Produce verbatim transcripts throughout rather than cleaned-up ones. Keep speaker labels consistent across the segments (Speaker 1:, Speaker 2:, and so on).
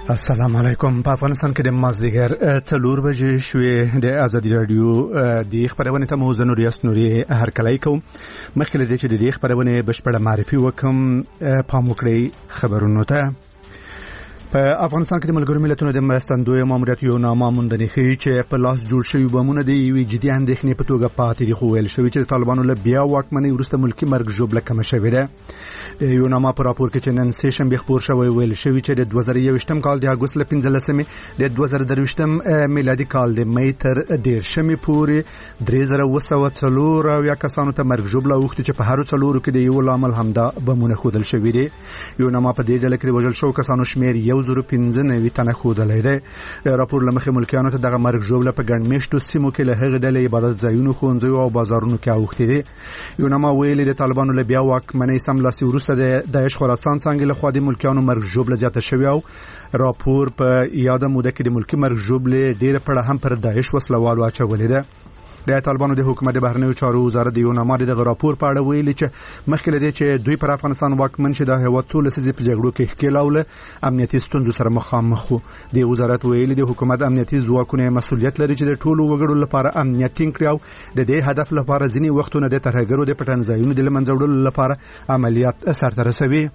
Speaker 1: السلام علیکم. په افغانستان کې د مازدیګر څلور بجې شوې د ازادي رادیو د خبرونه ته مو زنور یاسنوري هرکلی کوم. مخکې له دې چې د دې خبرونه بشپړه معرفي وکم پام وکړئ خبرونو ته. په افغانستان کې د ملګرو ملتونو د مرستندوی ماموریت یو نامه موندنې ښیي چې په لاس جوړ شوي بمونه د یوې جدي اندېښنې په توګه پاتې دي، خو ویل شوي چې د طالبانو له بیا واکمنۍ وروسته ملکي مرګ ژوبله کمه شوې ده. د یو نامه په راپور کې چې نن سه شنبه خپور شوی ویل شوي چې د دوه زره یوویشتم کال د اګوست له پنځلسمې د دوه زره درویشتم میلادي کال د مې تر دیرشمې پورې درې زره اوه سوه څلور اویا کسانو ته مرګ ژوبله اوښتې چې په هرو څلورو کې د یو لامل همدا بمونه ښودل شوي دي. یو نامه په دې ډله کې د وژل شوو کسانو شمېر یو زره پنځه نوي تنه ښودلی دی. راپور له مخې ملکیانو ته دغه مرګ ژوبله په ګڼ میشتو سیمو کې له هغې ډلې عبادت ځایونو، ښوونځیو او بازارونو کې اوښتې دي. یو نامه ویلي د طالبانو له بیا واکمنۍ سملاسي وروسته د داعش خراسان څانګې لخوا د ملکیانو مرګ ژوبله زیاته شوې او راپور په یاده موده کې د ملکي مرګ ژوبلې ډېره پړه هم پر داعش وسلوالو اچولې ده. د طالبانو د حکومت د بهرنیو چارو وزارت د یو نامه د راپور په اړه ویلي چې مخکې له دې چې دوی پر افغانستان واکمن شي د هیواد څو لسیزې په جګړو کې ښکېلاوله امنیتي ستونزو سره مخامخ وو. د وزارت ویلي د حکومت امنیتي ځواکونه مسؤلیت لري چې د ټولو وګړو لپاره امنیت ټینګ کړي او د دې هدف لپاره ځینې وختونه د ترهګرو د پټنځایونو د له منځه وړلو لپاره عملیات سرته رسوي.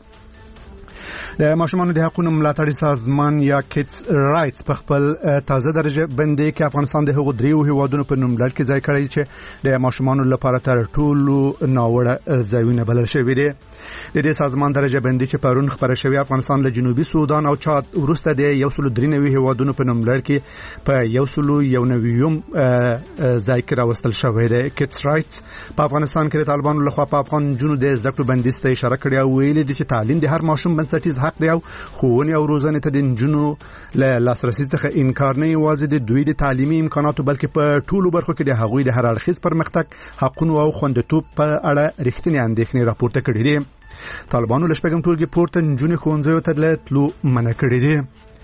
Speaker 1: د ماشومانو د حقوقو ملاتړي سازمان یا کیدز رائټس په خپل تازه درجه بندي کې افغانستان د هغو دریو هیوادونو په نوملړ کې ځای کړی چې د ماشومانو لپاره تر ټولو ناوړه ځایونه بلل شوي دي. د دې سازمان درجه بندي چې پرون خبره شوې افغانستان له جنوبي سودان او چاد وروسته د یو سل درې نوي هیوادونو په نوملړ کې په یو سل یو نویم ځای کې راوستل شوی دی. کیدز رائټس په افغانستان کې د طالبانو لخوا په افغان جنونو د زده کړو بندیز ته اشاره کړې او ویلي دي چې تعلیم د هر ماشوم بنسټیز حق دی او ښوونې او روزنې ته د نجونو له لاسرسي څخه انکار نه یوازې د دوی د تعلیمي امکاناتو بلکې په ټولو برخو کې د هغوی د هر اړخیز پرمختګ، حقونو او خوندیتوب په اړه رښتینې اندېښنې راپورته کړې دي. طالبانو له شپږم ټولګې پورته نجونې ښوونځیو ته له تلو منع کړې دي.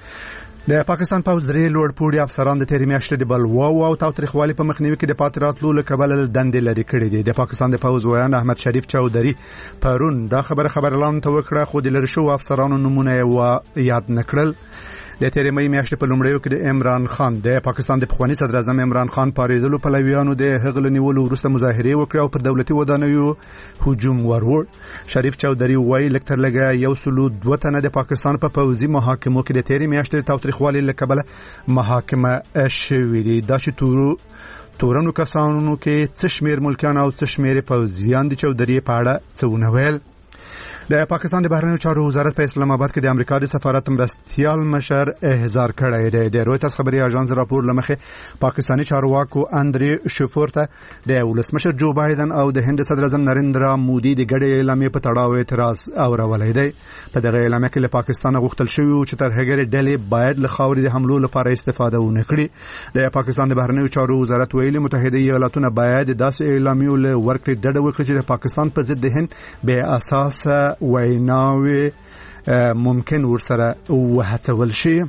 Speaker 1: د پاکستان پوځ درې لوړ پوړي افسران د تېرې میاشتې د بلواو او تاوتریخوالي په مخنیوي کې د پاتې راتلو له کبله دندې لرې کړې دي. د پاکستان د پوځ ویان احمد شریف چودري پرون دا خبره خبرلاندو ته وکړه، خو د لرې شوو افسرانو نومونه یې یاد نه کړل. د تېرې مې میاشتې په لومړیو کې د عمران خان د پاکستان د پخواني صدر اعظم عمران خان پارېدلو پلویانو د هغه له نیولو وروسته مظاهرې وکړې او پر دولتي ودانیو هجوم وروړ. شریف چودري وایي لږ تر لږه یو سلو دوه تنه د پاکستان په پوځي محاکمو کې د تېرې میاشتې د تاوتریخوالي له کبله محاکمه شوي دي. دا چې تورو تورنو کسانو کې څه شمېر ملکیان او څه شمېر پوځیان د چودري په اړه څه ونه ویل. د پاکستان د بهرنیو چارو وزارت په اسلام آباد کې د امریکا د سفارت مرستیال مشر احضار کړی دی. د رویترز خبري اژانس راپور لمخې پاکستاني چارواکو اندري شفور ته د ولسمشر جو بایدن او د هند صدر اعظم نریندرا مودي د ګډې اعلامیې په تړاو اعتراض اورولی دی. په دغه اعلامیه کې له پاکستان غوښتل شوی چې ترهګر ډلې باید له خاورې د حملو لپاره استفاده ونه کړي. د پاکستان د بهرنیو چارو وزارت ویلي متحده ایالاتونه باید داسې اعلامیو له ورکړې ډډه وکړي چې د پاکستان په ضد د هند بې اساسه ویناوي ممکن ورسره وهڅول شي.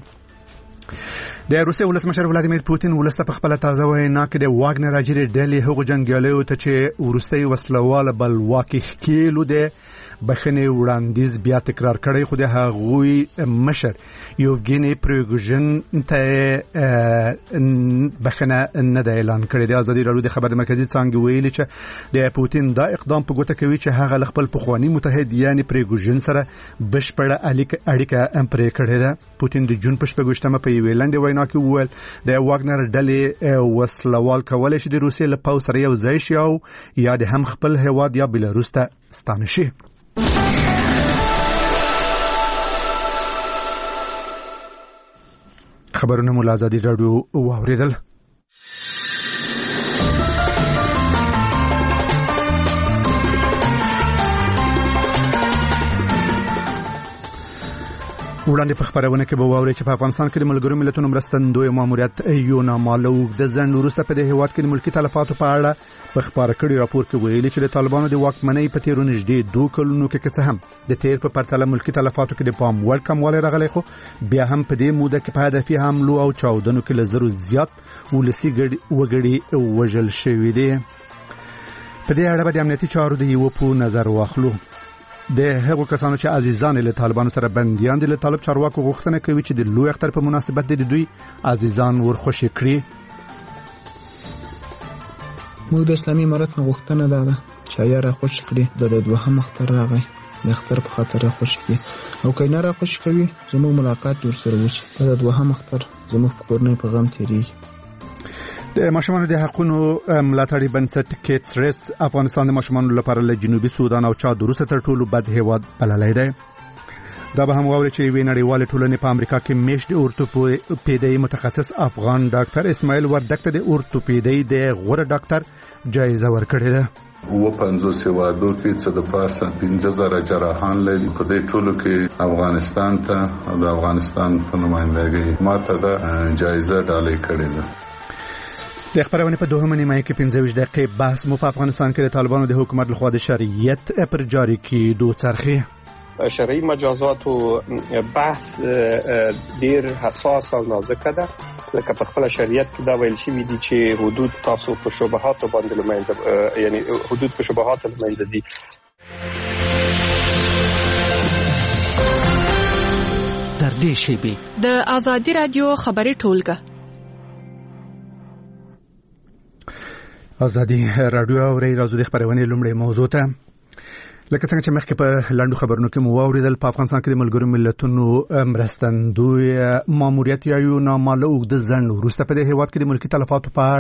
Speaker 1: د روسیې ولسمشر ولادیمیر پوتین ولسته په خپل تازه وینا کې د واګنر اجري ډلې هغو جنګیالیو ته چې ورستۍ وسلواله بلواکي ښکېلو د بخښنې وړاندیز بیا تکرار کړی، خو د هغوی مشر یوګیني پریګوژن ته بخښنه نه ده اعلان کړې. د ازادي راډیو د خبر مرکزي څانګې ویلي چې د پوتین دا اقدام په ګوته کوي چې هغه له خپل پخواني متحد یعنی پریګوژن سره بشپړه اړیکه پرې کړې ده. پوتین د جون په شپږویشتمه په یوې لنډې وینا کې وویل د واګنر ډلې وسلوال کولی شي د روسیې له پوځ سره یو ځای شي او یا د هم خپل هیواد یا بلاروس ته ستانه شي. خبرونه مو له ازادي راډیو واوریدل. وړاندې په خبرونه کې به واوري چې په افغانستان کې د ملګرو ملتونو مرستندوی ماموریت یو نامه له اوږده ځنډ وروسته په دې هېواد کې د ملکي تلفاتو په اړه په خپاره کړي راپور کې ویلي چې د طالبانو د واکمنۍ په تېرو نږدې دوه کلونو کې که څه هم د تېر په پرتله ملکي تلفاتو کې د پام وړ کموالی راغلی، خو بیا هم په دې موده کې په هدفي حملو او چاودنو کې له زرو زیات ولسي وګړي وژل شوي دي. په دې اړه به د امنیتي چارو د یو په نظر واخلو. د هغو کسانو چې عزیزان له طالبانو سره بنديان دي له طالب چارواکو غوښتنه کوي چې د لوی اختر په مناسبت د دوی عزیزان ورخوشي کړي.
Speaker 2: موږ د اسلامي امارت غوښتنه ده چې یا را خوشي کړي د دوهم اختر راغی د اختر په خاطر را خوشي کړي او کله را خوشي کوي زموږ ملاقات ورسره وشي د دوهم اختر زموږ کورنۍ په غم تیریږي.
Speaker 1: د ماشومانو د حقوقو ملاتړي بنسټ کیټس ریس افغانستان د ماشومانو لپاره له جنوبي سودان او چاد وروسته تر ټولو بد هیواد بللی دی. دا به هم واوري چې وی نړیوال ټولنې په امریکا کې میشت اورتوپیدي متخصص افغان ډاکټر اسماعیل وردک ته د اورتوپیدي د غوره ډاکټر جایزه ورکړې ده.
Speaker 3: و پنځوس هیوادو کې څه د پاسه پنځه زره جراحان لري. په دې ټولو کې افغانستان ته د افغانستان په نمائندګۍ ماته د جایزه ډالۍ کړې ده.
Speaker 1: د خبرونه په دوهمه نیمه کې پنځه ویشت دقیقې بحث مو په افغانستان کې د طالبانو د حکومت لخوا د شرعیت پر جاری کېدو څرخي.
Speaker 4: شرعي مجازات او بحث ډیر حساس او نازک ده، لکه په خپل شریعت کې دا ویل شوی دي چې حدود تاسو په شبهات باندې لمنځه یعنی حدود په شبهات لمنځه دي.
Speaker 5: تر دې شی به د ازادي رادیو خبري ټولګه
Speaker 1: ازادي رادیو اوري راځو د خبرونه لومړی موضوع ته. لکه څنګه چې مخکې په لاندو خبرونو کې مو واوریدل، په افغانستان کې د ملګرو ملتونو مرستندوی ماموریت یو نامعلوم اوږد ځنډ وروسته په دې هیواد کې د ملکي تلفاتو په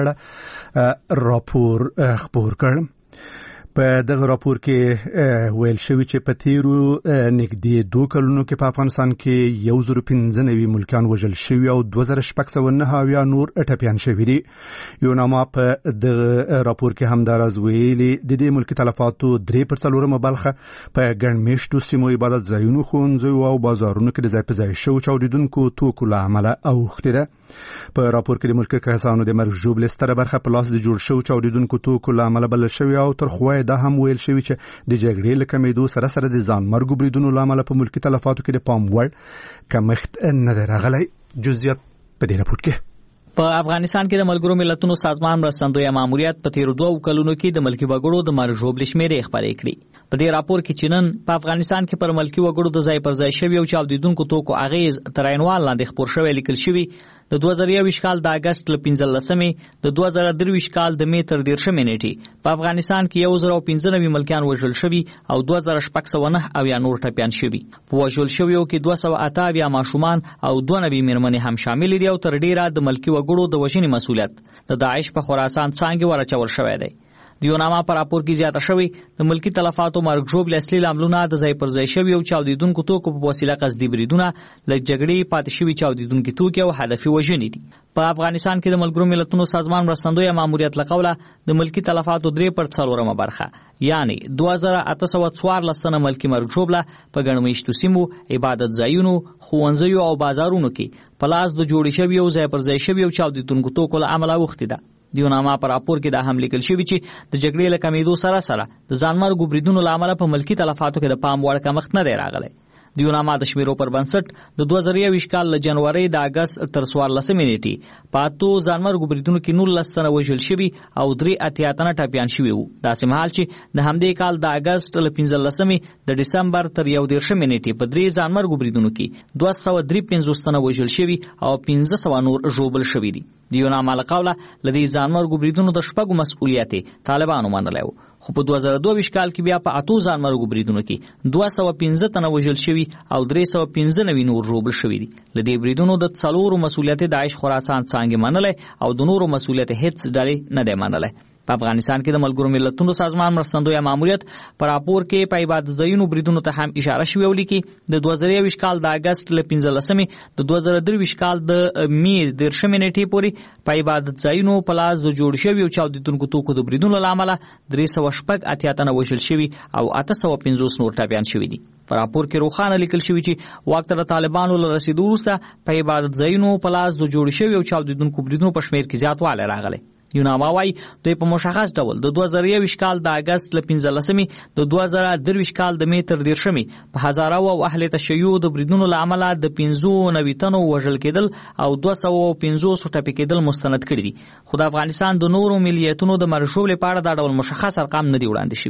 Speaker 1: اړه راپور خپور کړ. په دغه راپور کې ویل شوی چې په تیرو نږدې دوه کلونو کې په افغانستان کې یو زر پنځه نوي ملکیان وژل شوي او دوه زره شپږ سوه نهه اویا نور ټپیان شوي دي. یو نامه په دغه راپور کې همداراز ویلي د دې ملکي تلفاتو درې پر څلورمه برخه په ګڼ میشتو سیمو عبادت ځایونو، ښوونځیو او بازارونو کې د ځای په ځای شوو چاودیدونکو توکو له امله اوښتې ده. په راپور کې د ملکي کسانو د مرګ ژوبلې ستره برخه په لاس د جوړ شوو چاودیدونکو توکو له امله بلل شوې او تر خوا دا هم ویل شوی چې د جګړې له کمېدو سره سره د ځان مرګ بریدونو له امله په ملکي تلفاتو کې د پام وړ کمښت نه دی راغلی. جزئیات په دې راپور کې.
Speaker 6: په افغانستان کې د ملګرو ملتونو سازمان مرستندوی ماموریت په تیرو دوه کلونو کې د ملکي وګړو د مرګ ژوبلې شمیرې خبرې کړې. په دې راپور کې چې نن په افغانستان کې پر ملکي وګړو د ځای پر ځای شوی او چاودیدونکو توکو اغیز تر عینوال لاندې خبر شوی لیکل شوی د دوه زره یوویشت کال د اگست ل پنځلسمې د دوه زره درویشت کال د می تر دیرشمې نیټې په افغانستان کې یو زر او پنځه نوي ملکیان وژل شوي او دوه زره شپږ سوه نهه اویا نور ټپیان شوي. په وژل شویو کې دوه سوه اته اویا ماشومان او دوه نوي میرمنې هم شامل دي او تر ډیره د ملکي وګړو د وژنې مسؤلیت د داعش په خراسان څانګې ورچول شوی دی. دیونامه پر راپور کې زیاته شوی د ملکی تلفاتو مرګ ژوبلې اصلي لاملونه د ځای پر ځای شوی او چاودیدونکو توکو په وسیله قصدي بریدونه لږ جګړې پاتې شوی چاودیدونکو توکو او هدفي وژنې دي. په افغانستان کې د ملګرو ملتونو سازمان مرستندوی ماموریت لقوله د ملکی تلفاتو درې پر څلورمه برخه یعنی دوه زره اته سوه څوارلس تنه ملکی مرګ ژوبله په ګڼ میشتو سیمو، عبادت ځایونو، ښوونځیو او بازارونو کې په لاس د جوړې شوي او ځای پر ځای شوي او چاودیدونکو توکو له امله اوښتې ده. دیونامه پر راپور کې دا هم لیکل شوی چې د جګړې له کمېدو سره سره د ځانمرګو بریدونو له امله په ملکي تلفاتو کې د پام وړ کمښت نه دی راغلی. دیونامه د شمیرو پر بنسټ د دوه زره یوویشت کال له جنوري د اگست تر څوارلسمې نیټې په اتو ځانمرګو بریدونو کې نولس تنه وژل شوي او درې اتیا تنه ټپیان شوي وو. داسې مهال چې د همدې کال د اگست له پنځلسمې د ډسمبر تر یو دېرشمې نیټې په درې ځانمرګو بریدونو کې دوه سوه درې پنځوس تنه وژل شوي او پنځه سوه نور ژوبل شوي دي. دیونامه لقوله لدی ځانمرګو بریدونو د شپږو مسؤلیت طالبانو منلی وو، خو په دوه زره دوه ویشت کال کې بیا په اتو ځانمرګو بریدونو کې دوه سوه پنځه تنه وژل شوي او درې سوه پنځه نوي نور ژوبل شوي دي. له دې بریدونو د څلورو مسؤلیت داعش خراسان څانګې منلی او د نورو مسؤلیت هیڅ ډلې نه دی منلی. په افغانستان کې د ملګرو ملتونو سازمان مرستندوی ماموریت پر راپور کې په عبادت ځایونو بریدونو ته هم اشاره شوې او لیکي د دوه زره یوویشت کال د اگست له پنځلسمې د دوه زره درویشت کال د می دېرشمې نیټې پورې په عبادت ځایونو په لاس د جوړ شوي او چاودیدونکو توکو د بریدونو له امله درې سوه شپږ اتیا تنه وژل شوي او اته سوه پنځوس نور ټپیان شوي دي. په راپور کې روښانه لیکل شوی چې واک ته د طالبانو له رسیدو وروسته په عبادت ځایونو په لاس د جوړ شوي او چاودیدونکو بریدونو په شمېر کې زیاتوالی راغلی. یونامه وايي دوی په مشخص ډول د دوه زره یوویشت کال د اگست له پنځلسمې د دوه زره درویشت کال د می تر دیرشمې په هزارو او اهل تشیع د بریدونو له امله د پنځه نوي تنو وژل کېدل او دوه سوه پنځوس ټپي کېدل مستند کړي دي. خو د افغانستان د نورو ملیتونو د مرګ ژوبلې په اړه دا ډول مشخص ارقام نه دي وړاندې شوي.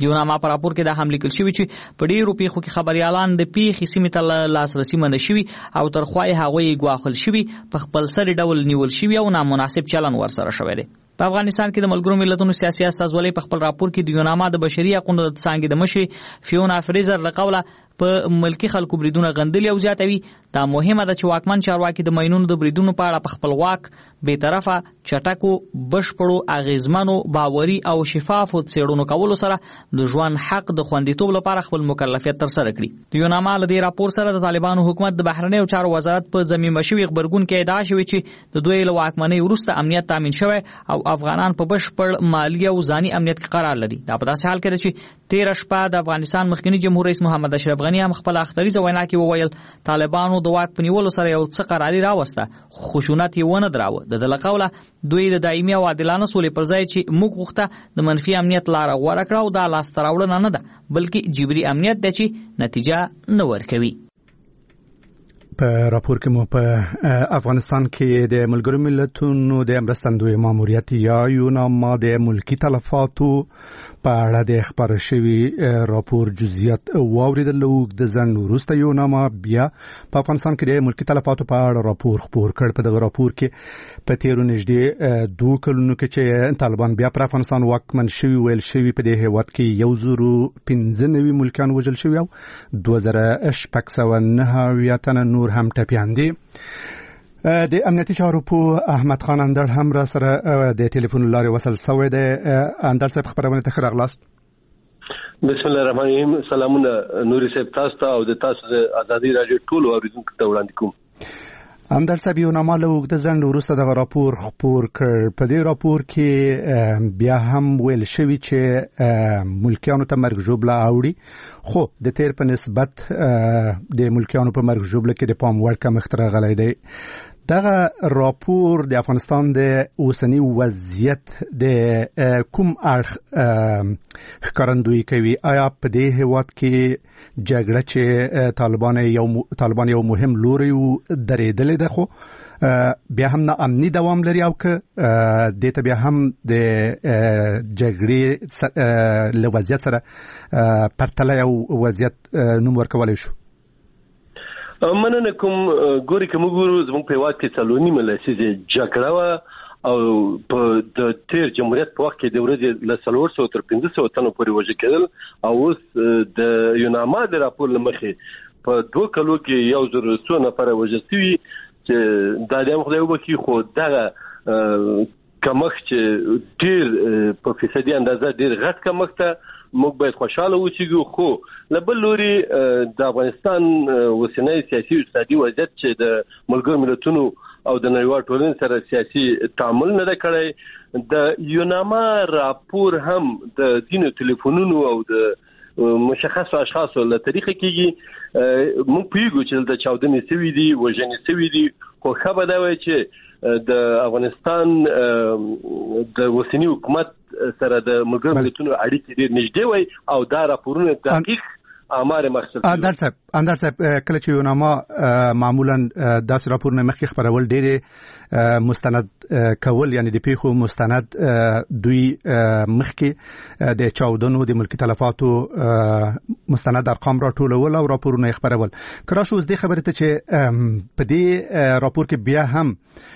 Speaker 6: د یوناما په راپور کې دا هم لیکل شوی چې په ډیرو پیښو کې خبريالان د پیښې سیمې ته لاسرسي منع شوي او تر خوای هغوی ګواښل شوي په خپل سر ډول نیول شوي او نامناسب چلن ورسره شوی دی. په افغانستان کې د ملګرو ملتونو سیاسي استازولۍ په خپل راپور کې د یوناما د بشري حقوقو د څانګې د مشر فیونا فریزر له قوله په ملکی خلکو بریدونه غندلي او زیاتوي. دا مهمه ده چې واکمن چارواکي د ماینونو د بریدونو په اړه په خپلواک، بې طرفه، چټکو، بشپړو، اغیزمنو، باوري او شفافو څېړنو کولو سره د ژوند حق د خوندیتوب لپاره خپل مکلفیت ترسره کړي. د یوناما له دې راپور سره د طالبانو حکومت د بهرنیو چارو وزارت په ضمیمه شوي غبرګون کې ادعا شوې چې د دوی له واکمنۍ وروسته امنیت تامین شوی او افغانان په بشپړ مالي او ځاني امنیت کې قرار لري. دا په داسې حال کې ده چې تېره شپه د افغانستان مخکني جمهور رئیس محمد اشرف غني هم خپل اختریزه وینا کې وویل طالبانو د واک په نیولو سره یو څه قراري راوسته، خشونت یې ونه دراوه. د دغه قوله دوی د دایمي او عادلانه سولې پر ځای چې موږ غوښته د منفي امنیت لاره غوره کړه او دا لاسته راوړنه نه ده بلکې جبري امنیت دی چې نتیجه نه ورکوي.
Speaker 1: په راپور کې مو په افغانستان کې د ملګرو ملتونو د مرستندوی ماموریت یا یوناما د ملکی تلفاتو په اړه د خبر شوی راپور جزئیات واوریدل. د ځن وروسته یوناما بیا په افغانستان کې د ملکی تلفاتو په اړه راپور خپور کړ. په دغه راپور کې په تیرو نږدې دوه کلونو کې چې طالبان بیا پر افغانستان واکمن شوي ویل شوي په دې هیواد کې یو زرو پنځه نوي ملکیان وژل شوي او دوه زره شپږ سوه نهه اویا تنه نور هم ټپیان دي. د امنیتي چارو په احمد خان اندړ هم را سره د ټلیفون لارې وصل شوی دی. اندړ صاحب خبرونه ته ښه راغلاست.
Speaker 7: بسم الله الرحمن الرحیم. سلامونه نوري صاحب تاسو ته او د تاسو د ازادي رادیو ټول اوریدونکو ته وړاندې کوم.
Speaker 1: اندړ صاحب یوناما له اوږده ځنډ وروسته دغه راپور خپور کړ. په دې راپور کې بیا هم ویل شوي چې ملکیانو ته مرګ ژوبله اوړي، خو د تیر په نسبت د ملکیانو په مرګ ژوبله کې د پام وړ کمښت راغلی دی. دغه راپور د افغانستان د اوسنی وضعیت د کوم اړخ ښکارندویي کوي؟ آیا په دې هیواد کې جګړه چې طالبان یو طالبان یو مهم لوری درېدلې ده خو بیا هم نا امنی دوام لري او که د ته بیا هم د جګړې له وضعیت سره پرتله یو وضعیت نوم ورکولی شو؟
Speaker 7: مننه کوم. ګوري که موږ ګورو زموږ په هېواد کې څلور نیمه لسیزې جګړه وه او په د تیر جمهوریت په وخت کې د ورځې له څلور سوه تر پنځه سوه تنو پورې وژل کېدل او اوس د یوناما د راپور له مخې په دوه کلو کې یو زر څو نفره وژل شوي چې دا د هم خدای وبخښي، خو دغه کمښت چې ډېر په فیصدي اندازه ډېر غټ کمښت ته موږ باید خوشاله اوسېږو. خو له بل لوري د افغانستان اوسنی سیاسي او اقتصادي وضعیت چې د ملګرو ملتونو او د نړیوال ټولنې سره سیاسي تعامل نه ده کړی. د یوناما راپور هم د ځینو ټلیفونونو او د مشخصو اشخاصو له طریقه کېږي. موږ پوهېږو چې دلته چاودنې شوي دي، وژنې شوي دي، خو ښه به دا وایي چې د افغانستان د اوسني حکومت سره د ملګرو ملتونو اړیکې ډېر نږدې وای او دا راپورونه دقیق آمار مخصوص.
Speaker 1: اندړ صاحب اندړ صاحب کله چې یوناما معمولا داسې راپورونه مخکې خبرول ډېرې مستند کول، یعنی د پیښو مستند دوی مخکې د چاودنو د ملکي تلفاتو مستند ارقام راټولول او راپورونه یې خبرول. که راشو اوس دې خبرې ته چې په دې راپور کې بیا هم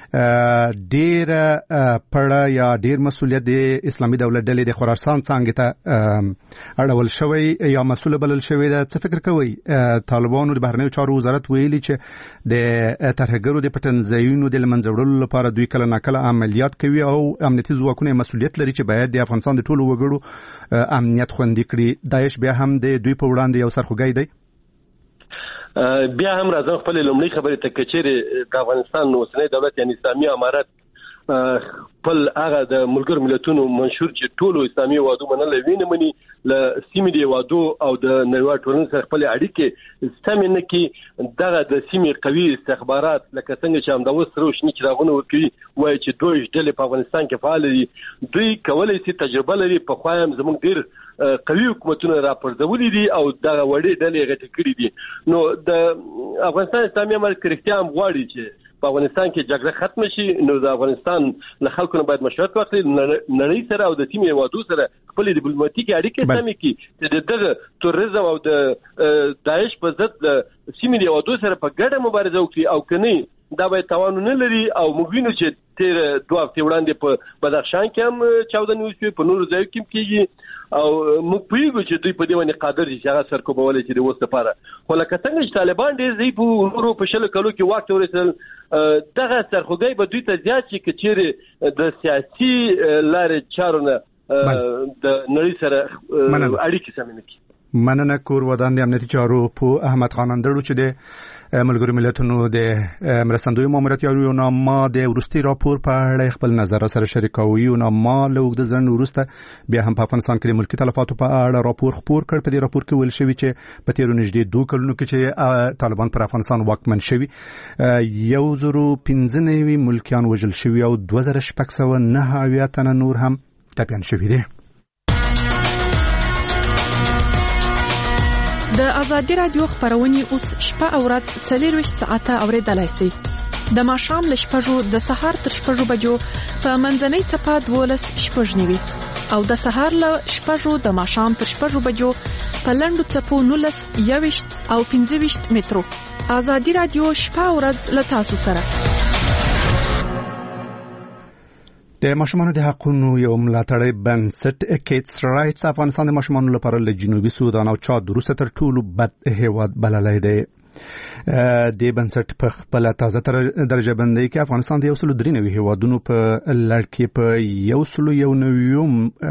Speaker 1: ډیر پړه یا ډیر مسولیت د اسلامي دولت ډلې د خراسان څنګه ته اړول شوی یا مسؤل بلل شوی ده. څه فکر کوي؟ طالبانو د بهرنیو چارو وزارت ویلي چې د ترهګرو د پټنځایونو د لمنځه وړلو لپاره دوی کله ناکله عملیات کوي او امنیتي ځواکونه مسؤلیت لري چې باید د افغانستان د ټولو وګړو امنیت خوندي کړي. داعش بیا هم د دوی په وړاندې یو سرخوږی دی.
Speaker 7: بیا هم راځم خپل لومړی خبرې ته کچېرې د افغانستان اوسنی دولت یعنی اسلامي امارت خپل هغه د ملګرو ملتونو منشور چې ټولو اسلامي هېوادو منلی وینې مني له سیمې د هېوادو او د نړیوال ټولنې سره خپلې اړیکې سمې نه کړي. دغه د سیمې قوي استخبارات لکه څنګه چې همدا اوس سره شني چراغونه ورکوي وایي چې دوی ډلې په افغانستان کې فعاله دي، دوی کولی شي تجربه لري. پخوا هم زموږ ډېر قوي حکومتونه راپرځولي دي او دغه وړې ډلې غټې کړي دي. نو د افغانستان اسلامي امارت که رښتیا هم غواړي چې په افغانستان کې جګړه ختم شي نو د افغانستان له خلکو نه باید مشورت وکړي نړۍ سره او د سیمې هیوادو سره خپل ډیپلوماټیک اړیکې سمې کړي چې دغه تروریزم او د داعش په ضد د سیمې هیوادو سره په ګډه مبارزه وکړي او کني دا باید توان نه لري او موږ وینو چې تیر دوه هفتې وړاندې په بدخشان کې هم چاودنې وشوې په نورو ځایو کې کېږي او موږ پوهیږو چې دوی په دې باندې قادر دي چې هغه سرکوبولی چې د اوس لپاره خو لکه څنګه چې طالبان ډېر ضعیف وو نورو په شلو کلو کې واک ته ورسېدل دغه سرخوږی به دوی ته زیات شي که چیرې د سیاسي لارې چارو نه د نړۍ سره اړیکې سمې نه کړي.
Speaker 1: مننه کور ودان د امنیتي چارو په احمد خان اندړو چې د ملګرو ملتونو د مرستندوی ماموریت یو نامه د ورستي راپور په اړه خپل نظر سره شریکوي او نامه له وګړو ځن ورسته بیا هم په افغانستان کې د ملکی تلفاتو په اړه راپور خپور کړ. په دې راپور کې ویل شوی چې په تیرو نږدې دوه کلونو کې چې طالبان پر افغانستان واکمن شوي یو زرو پنځه نوي ملکیان وژل شوي او دوه زره شپږ سوه نهه اویا تنه نور هم ټپیان شوي دي.
Speaker 5: د ازادي رادیو خبرونه اوس شپه او ورځ څلور ساعته اوریدلای شئ. د ماښام له شپږو د سهار تر شپږو بجو په منځنۍ صفه دولس شپږ نیوي او د سهار له شپږو د ماښام تر شپږو بجو په لنډو صفو نولس یويشت او پنځه ویشت مترو. ازادي رادیو شپه او ورځ له تاسو سره. د ماشومانو د حقوقو یو ملاتړی بنسټ کیټس رائټس افغانستان د ماشومانو لپاره له جنوبي سودان او چاد وروسته تر ټولو بد هیواد بللی دی. د بنسټ په خپل تازه درجه بندۍ کې افغانستان د یو سلو درې نوي هیوادونو په لړ کې په یو سلو یو نویوم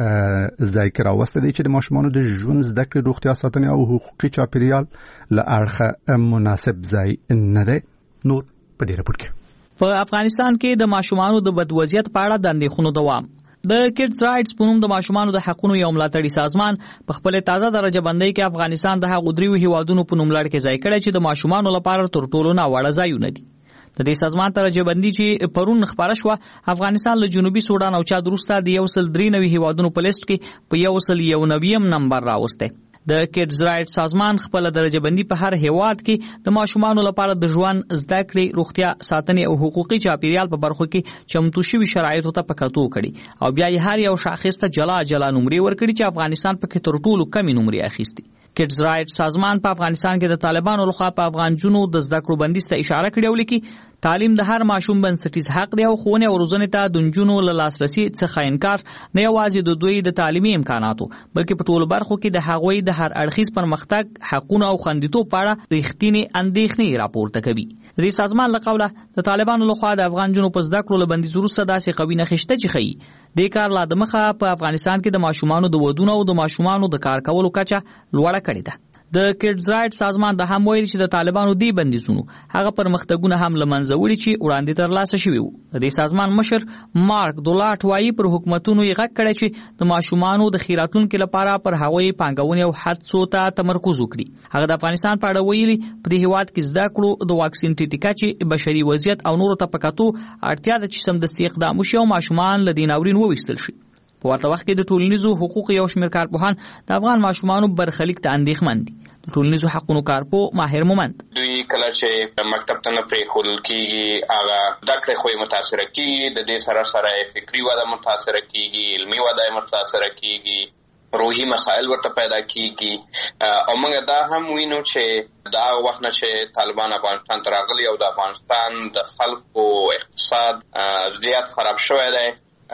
Speaker 5: ځای کې راوستی دی چې د ماشومانو د ژوند زده کړې روغتیا ساتنې او حقوقي چاپیریال له اړخه مناسب ځای نه دی. نور په دې راپور کې
Speaker 6: په افغانستان کې د ماشومانو د بد وضعیت په اړه د اندېښنو دوام. د کډز رائټس په نوم د ماشومانو د حقوقو یو ملاتړي سازمان په خپل تازه درجه بندۍ کې افغانستان د هغو دریو هیوادونو په نوم لړ کې ځای کړی چې د ماشومانو لپاره تر ټولو ناوړه ځایونه دي. د دې سازمان درجه بندي چې پرون خبره شوه افغانستان له جنوبي سودان او چاد وروسته د یو سل درې نوي هیوادونو په لیست کې په یو سل یو نویم نمبر راوستی. د کډز رائټ سازمان خپل درجه بندي په هر هیواد کې د ماشومانو لپاره د ژوند زده کړې روغتیا ساتنې او حقوقي چاپیریال په برخو کې چمتو شوي شرایطو ته په کتو کړي او بیا یې هر یو شاخص ته جلا جلا نمرې ورکړي چې افغانستان پکې تر ټولو کمې نمرې اخیستي. کډز رائټ سازمان په افغانستان کې د طالبانو لخوا په افغان جنو د زده کړو بندیز ته اشاره کړې ولیکي تعلیم د هر ماشوم بنسټیز حق دی او ښوونې او روزنې ته د نجونو له لاسرسي څخه انکار نه یوازې د دوی د تعلیمي امکاناتو بلکې په ټولو برخو کې د هغوی د هر اړخیز پرمختګ حقونه او خوندیتوب په اړه رښتینې اندېښنې راپورته کوي. د دې سازمان له قوله د طالبانو لخوا د افغان جنو په زده کړو له بندیز وروسته داسې قوي نښې شته چې ښیي دې کار لا دمخه په افغانستان کې د ماشومانو د ودونو او د ماشومانو د کار کولو کچه لوړه کړې ده. د کډز رائټ سازمان د هم ویل چې د طالبانو دی بندیزونو هغه پرمختګونه هم لمنځه وړي چې وړاندې ترلاسه شوي وو. د دې سازمان مشر مارک دولاټ وایي پر حکومتونو یې غږ کړی چې د ماشومانو د خیراتونکو لپاره پر هغوی پانګونې او هڅو ته تمرکز وکړي. هغه د افغانستان په اړه ویلي په دې هیواد کې زده کړو د واکسین ټیټیکا چې بشري وضعیت او نورو ته په کتو اړتیا ده چې سمدستي اقدام وشي او ماشومان له دې ناورین وویستل شي. په ورته وخت کې د ټولنیزو حقوقو یو شمېر کارپوهان د افغان ماشومانو برخلیک ته اندېښمن دي. د ټولنیزو حقوقو کارپو ماهر مومند
Speaker 8: دوی کله چې مکتب ته نه پرېښودل کېږي هغه زده کړې خو یې متاثره کېږي د دې سره سره فکري وده متاثره کېږي علمي وده یې متاثره کېږي روحي مسایل ورته پیدا کېږي او موږ دا هم وینو چې دا وخت نه چې طالبان افغانستان ته راغلي او د افغانستان د خلکو اقتصاد زیات خراب شوی دی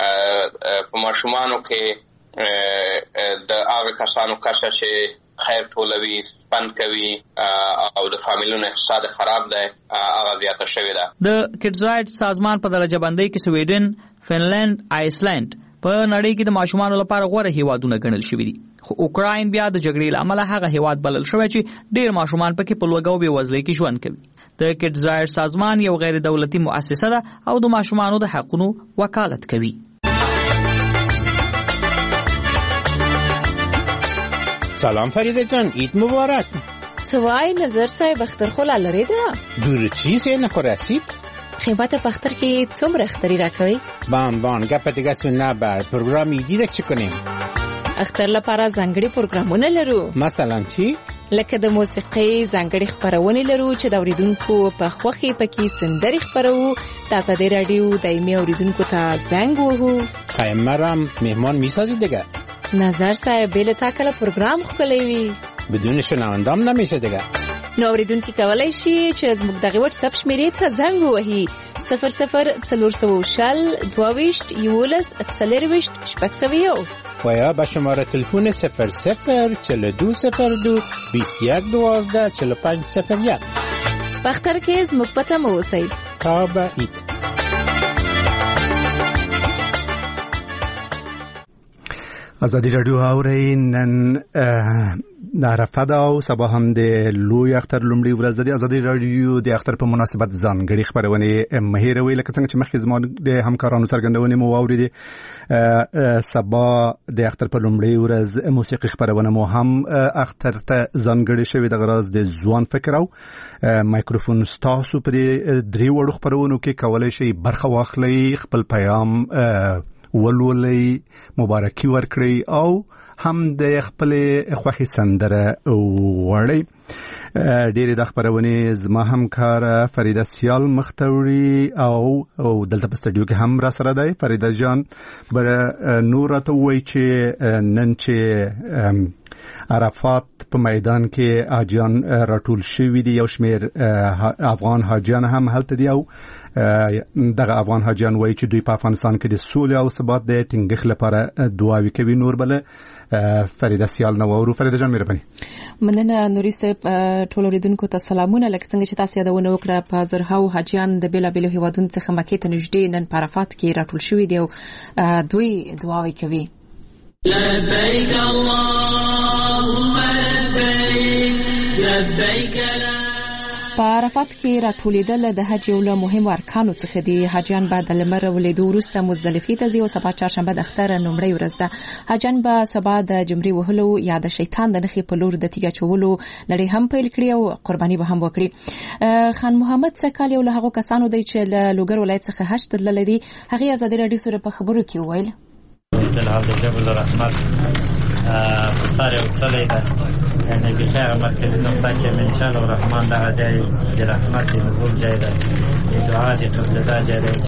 Speaker 8: په ماشومانو کې د هغه کسانو کچه چې خیر ټولوي سپند کوي او د فامیلونو اقتصاد خراب دی هغه زیاته شوې ده.
Speaker 6: د کډز رائټ سازمان په درجه بندۍ کې سویډن، فنلند، آیسلند په نړۍ کې د ماشومانو لپاره غوره هیوادونه ګڼل شوي دي. خو اوکراین بیا د جګړې له امله هغه هیواد بلل شوی چې ډېر ماشومان پکې په لوږه او بېوزلۍ کې ژوند کوي. د کډز رائټ سازمان یو غیر دولتي مؤسسه ده او د ماشومانو د حقوقو وکالت کوي.
Speaker 9: سلام فریده جان، عید مبارک.
Speaker 10: سوای نظر صاحب اختر خلا لري ده
Speaker 9: دور چیز نه خورسید
Speaker 10: خدمت پختر کې څومره اختری راکوي
Speaker 9: بام بام گپ دیگه سن نه بر پروگرامی دیده چی کنیم
Speaker 10: اختر لپاره ځانګړي پروګرامونه لرو.
Speaker 9: مثلا چی؟
Speaker 10: لکه د موسیقۍ ځانګړي خبرونه لرو چې د اوریدونکو په خوښي پکې سندري خبرو. تاسو د رادیو دایمي اوریدونکو ته زنګ وهو.
Speaker 9: خیمرم مهمان میسازید دیگه.
Speaker 10: نظر صاحب بل تاکل پروګرام خولوي.
Speaker 9: بدون شنوندام نمیشه دیگه.
Speaker 10: نو اوریدونکو کولای شي چې زموږ دغه واتس اپ شمیرې ته زنګ ووهي. صفر صفر څلور سوه شل دوه یولس څلرویشت شپږ سوه یو
Speaker 9: و یا به شماره تلفن صفر صفر چهل و دو صفر دو بیست و یک دوازده چهل و پنج صفر یک.
Speaker 10: باختر کې زموږ پته مو اوسئ.
Speaker 9: تا به ایت
Speaker 5: ازادي رادیو اورئ. نن د عرفه ده او سبا هم د لوی اختر لومړۍ ورځ ده. د ازادي رادیو د اختر په مناسبت ځانګړي خبرونه مهیروي لکه څنګه چې مخکې زما د همکارانو څرګندونې مو واورېدې. سبا د اختر په لومړۍ ورځ موسیقي خبرونه مو هم اختر ته ځانګړي شوي د غراض د ځوان فکر او مایکروفون ستاسو په درې وړو خبرونو کې کولای شي برخه واخلئ، خپل پیغام ولولئ، مبارکي ورکړئ او هم د خپل خوښي سندره وړئ. ډېرې د خبرونې زما همکار فریده سیال مختوري او او دلته په سټډیو کې هم را سره دی. فریده جان به نور ته وایي چې نن چې عرفات په میدان کې حاجیان راټول شوي دي، یو شمېر افغان حاجیان هم هلته دي او دغه افغان حاجیان وایي چې دوی په افغانستان کې د سولې او ثبات د ټینګښت لپاره دعاوې کوي. نور بله فریده سیال نو ورو. فریده جان مهرباني.
Speaker 10: مننه نوري صاحب. ټول اوریدونکو ته سلامونه. لکه څنګه چې تاسو یادونه وکړه په زرهاو حاجیان د بیلابیلو هیوادونو څخه مکې ته نږدې نن په عرفات کې راټول شوي دي او دوی دعاوې کوي. لبیک اللهم لبیک لبیک لا. په عرفات کې راټولېدل د حج یو له مهمو ارکانو څخه دي. حاجیان به د لمر ولیدو وروسته مزدلفې ته ځي او سبا چهارشنبه د اختر لومړۍ ورځ ده. حاجیان به سبا د جمرې وهلو یا د شیطان د نښې په لور د تیږه اچولو لړۍ هم پیل کړي او قرباني به هم وکړي. خان محمد سکال یو له هغو کسانو دی چې له لوګر ولایت څخه حج ته تللی دی. هغې ازادي راډیو سره په خبرو کې وویل
Speaker 11: جلال جبل الرحمت ساري وصلي ده يعني بخير مركز النقطة من شاء الله الرحمن ده جاي برحمت نزول جاي ده دعاء دي قبل ده جاي ده.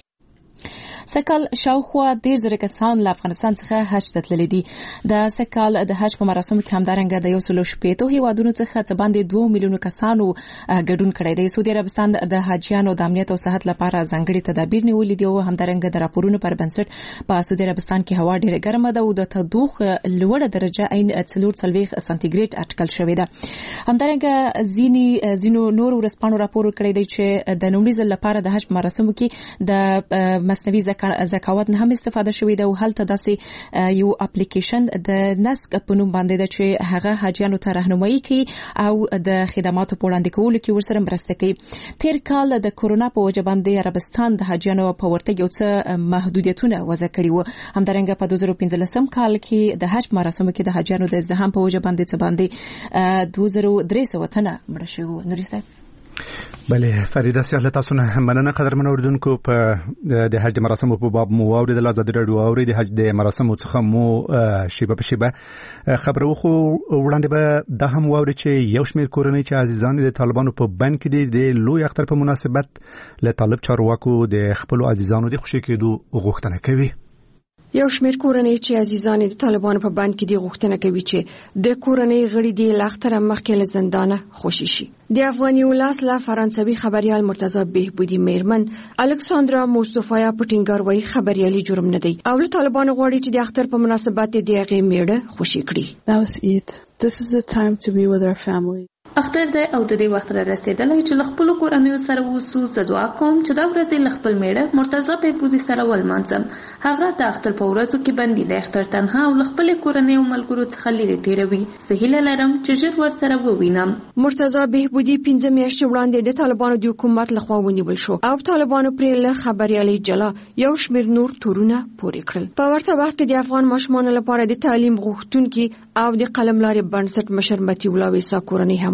Speaker 10: سکال شاوخوا ډیر زره کسان له افغانستان څخه حج ته تللي دي. د سکال د حج په مراسمو کې همدارنګه د یو سلو شپېتو هیوادونو څخه څه باندې دوه میلیونو کسانو ګډون کړی دی. سعودي عربستان د حاجیانو د امنیت او صحت لپاره ځانګړي تدابیر نیولې دي او همدارنګه د راپورونو پر بنسټ په سعودي عربستان کې هوا ډیره ګرمه ده او د تودوخه لوړه درجه عین څلور څلوېښت سانتي ګریډ اټکل شوې ده. همدارنګه ځینی ځینو نور ورسپانو راپور کړی دی چې د لومړي ځل لپاره د حج مراسمو کې د مصنوعي زکاوت نه هم استفاده شوې ده او هلته داسې یو اپلیکیشن د نسک په نوم باندې ده چې هغه حاجیانو ته راهنمایي کوي او د خدماتو په وړاندې کولو کې ورسره مرسته کوي. تیر کال د کورونا په وجه باندې عربستان د حاجیانو په ورتګ یو څه محدودیتونه وضع کړي وو. همدارنګه په دوه زره پنځلسم کال کې د حج مراسمو کې د حاجیانو د ازدحام په وجه باندې څه باندې دوه زره درې سوه تنه مړه شوي. نوري صاحب.
Speaker 5: بله فریده سیال تاسو نه مننه. قدرمن اوریدونکو په د حج مراسمو په باب مو اوریدل. ازادي راډیو اوري د حج د مراسمو څخه مو شیبه په شیبه خبرو خو وړاندې به د هم واوري چې یو شمېر کورنۍ چې عزیزان د طالبانو په بند کې دي د لوی اختر په مناسبت له طالب چارواکو د خپل عزیزانو د خوشی کېدو غوښتنه کوي.
Speaker 12: یو شمېر کورنۍ چې عزیزان د طالبانو په بند کې دي غوښتنه کوي چې د کورنۍ غړي د لاختره مخکې له زندانه خوشي شي. د افغاني ولاس له فرانسوي خبريال مرتضی بهبودي میرمن الکساندرا مصطفی پټینګر وایي خبريالي جرم نه دی او له طالبانو غواړي چې د اختر په مناسبت د هغې میړه خوشي کړي.
Speaker 13: That was Eid. This is the time to be with our family.
Speaker 14: اختر دی او د دې وخت را رسیدلی چې له خپلو کورنیو سره اوسو. زه دعا کوم چې دا ورځې له خپل میړه مرتضی بهبودي سره ولمانځم. هغه د اختر په ورځو کې بندي دی. اختر تنها او له خپلې کورنۍ او ملګرو څخه لرې تېروي. زه هیله لرم چې ژر ورسره ووینم.
Speaker 12: مرتضی بهبودي پنځه میاشتې وړاندې د طالبانو د حکومت لخوا ونیول شو او طالبانو پرې له خبريالۍ جلا یو شمېر نور تورونه پورې کړل. په ورته وخت کې د افغان ماشومانو لپاره د تعلیم غوښتونکي او د قلملارې بنسټ مشر متي الله ویسا کورنۍ هم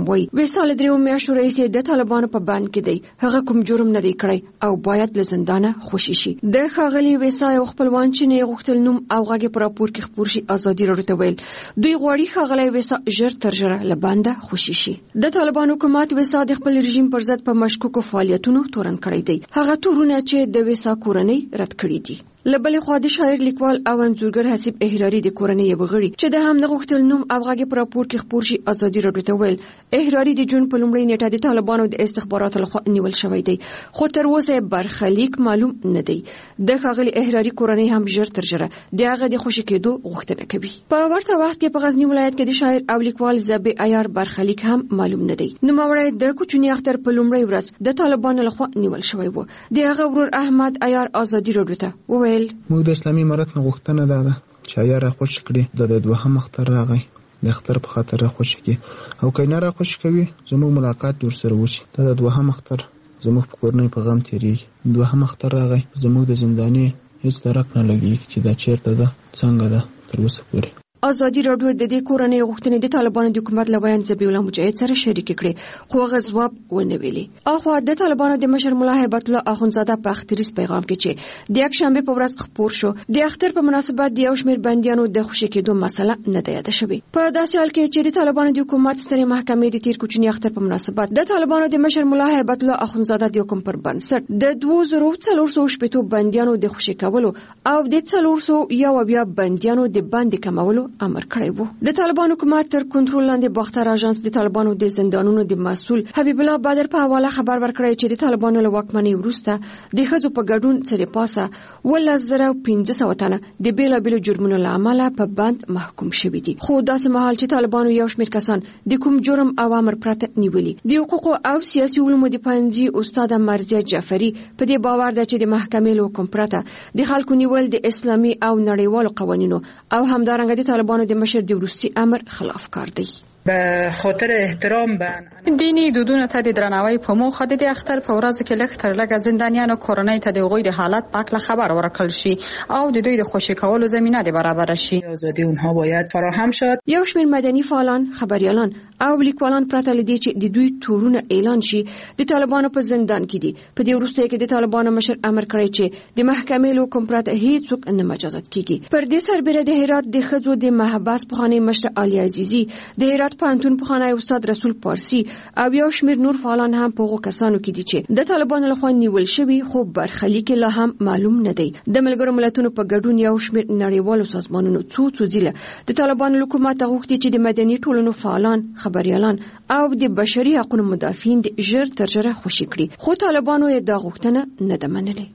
Speaker 12: وایي وصال درو میاشتو رئیس د طالبانو په بند کې دی، هغه کوم جرم نه دی کړی او باید له زندانه خوشی شي. د ښاغلي وصال او خپلوان چې نه غوښتل نوم او غږ پر راپور کې خپور شي ازادي راډیو ته ویل دوی غواړي ښاغلي وصال ژر تر ژره له بنده خوشی شي. د طالبانو حکومت وصال د خپل رژیم پر ضد په مشکوکو فعالیتونو تورن کړی دی. هغه تورونه چې د وصال کورنۍ رد کړی دي. لبل خو د شاعر لیکوال او انځورګر حسیب احراری د کورنۍ یو غړي چې د هم د غوښتل نوم او غږ پر راپور کې خپور شي ازادي راډیو ته ویل احراری د جون په لومړۍ نیټه د طالبانو د استخباراتو لخوا نیول شوی دی، خو تر اوسه برخلیک معلوم نه دی. د ښاغلي احراری کورنۍ هم ژر تر ژره د هغه د خوشی کېدو غوښتنه کوي. په ورته وخت کې په غزنی ولایت کې د شاعر او لیکوال زبی عیار برخلیک هم معلوم نه دی. نو موري د کوچنی اختر په لومړۍ ورځ د طالبانو لخوا نیول شوی وو. د هغه ورور احمد عیار ازادي راډیو ته وویل
Speaker 2: موږ د اسلامي امارت نه غوښتنه ده چې عیار خوش کړي د دوهم اختر راغی د اختر په خاطر خوش کی او کینه را خوش کوي زموږ ملاقات ور سره وشي. د دوهم اختر زموږ په کورنۍ په غم تیریږي. دوهم اختر راغی زموږ د زنداني هیڅ درک نه لګي چې دا چیرته ده څنګه ده تر اوسه پورې.
Speaker 12: ازادي راډیو د دې کورنۍ غوښتنې د طالبانو د حکومت له بیان ذبیح الله مجاهد سره شریک کړي خو هغه ځواب ونه ویلي. اخو د طالبانو د مشر مولا هیبت الله اخونزاده په اختریز پیغام کې چې د یک شنبه په ورځ خپور شو د اختر په مناسبت د یو شمېر بندیانو د خوشی کېدو مسله نه ده یاده شوې. په داسې حال کې چې د طالبانو د حکومت سترې محکمې د تیر کوچنی اختر په مناسبت د طالبانو د مشر مولا هیبت الله اخونزاده د حکم پر بنسټ د دوه زره څلور سوه شپږ بندیانو د خوشی کولو او د څلور سوه یو بیا بندیانو د باندې کمولو امر کړی وو. د طالبانو حکومت تر کنټرول لاندې باختر اژانس د طالبانو د زندانونو د مسؤل حبیب الله بدر په حواله خبر ورکړی چې د طالبانو له واکمنۍ وروسته د ښځو په ګډون سره پاسه ولس زره پنځه سوه تنه د بیلابیلو جرمونو له امله په بند محکوم شوي دي. خو داسې مهال چې طالبانو یو شمېر کسان د کوم جرم او امر پرته نیولي. د حقوقو او سیاسي علومو د پوهنځي استاد مرضیه جعفري په دې باور ده چې د محکمې له حکم پرته د خلکو نیول د اسلامي او نړیوالو قوانینو او همدارنګه د طالبانو د مشر د وروستي امر خلاف کار دی.
Speaker 15: به خاطر احترام به دینی دودونه ته د درناوي په موخه د اختر په ورځ کې لږ تر لږه زندانیانو کورنۍ ته د هغوی د حالت په اړه خبر ورکړل شي او د دوی د خوشی کولو زمینه د برابر شي. ازادي اونها باید فراهم شد.
Speaker 12: یو شمېر مدني فعالان، خبريالان او لیکوالان پرته لدی چې د دوی تورونه اعلان شي د طالبانو په زندان کې دي. په دې وروسته کې د طالبانو مشر امر کړی چې د محکمې له حکم پرته هیڅوک نه مجازات کیږي. پر دې سربېره د هرات د ښځو د محبس پخوانی مشر علي عزیزي، د هرات پوهنتون پخوانی استاد رسول پارسی او یو شمېر نور فعالان هم په هغو کسانو کې دي چې د طالبانو لخوا نیول شوي خو برخلیک لا هم معلوم نه دی. د ملګرو ملتونو په ګډون یو شمېر نړیوالو سازمانونو څو څو ځله د طالبانو حکومت غوښتي چې د مدني ټولنو فعالان، خبريالان او د بشري حقوقو مدافعین د ژر تر ژره خوشي کړي، خو طالبانو یې دا غوښتنه نه ده منلې.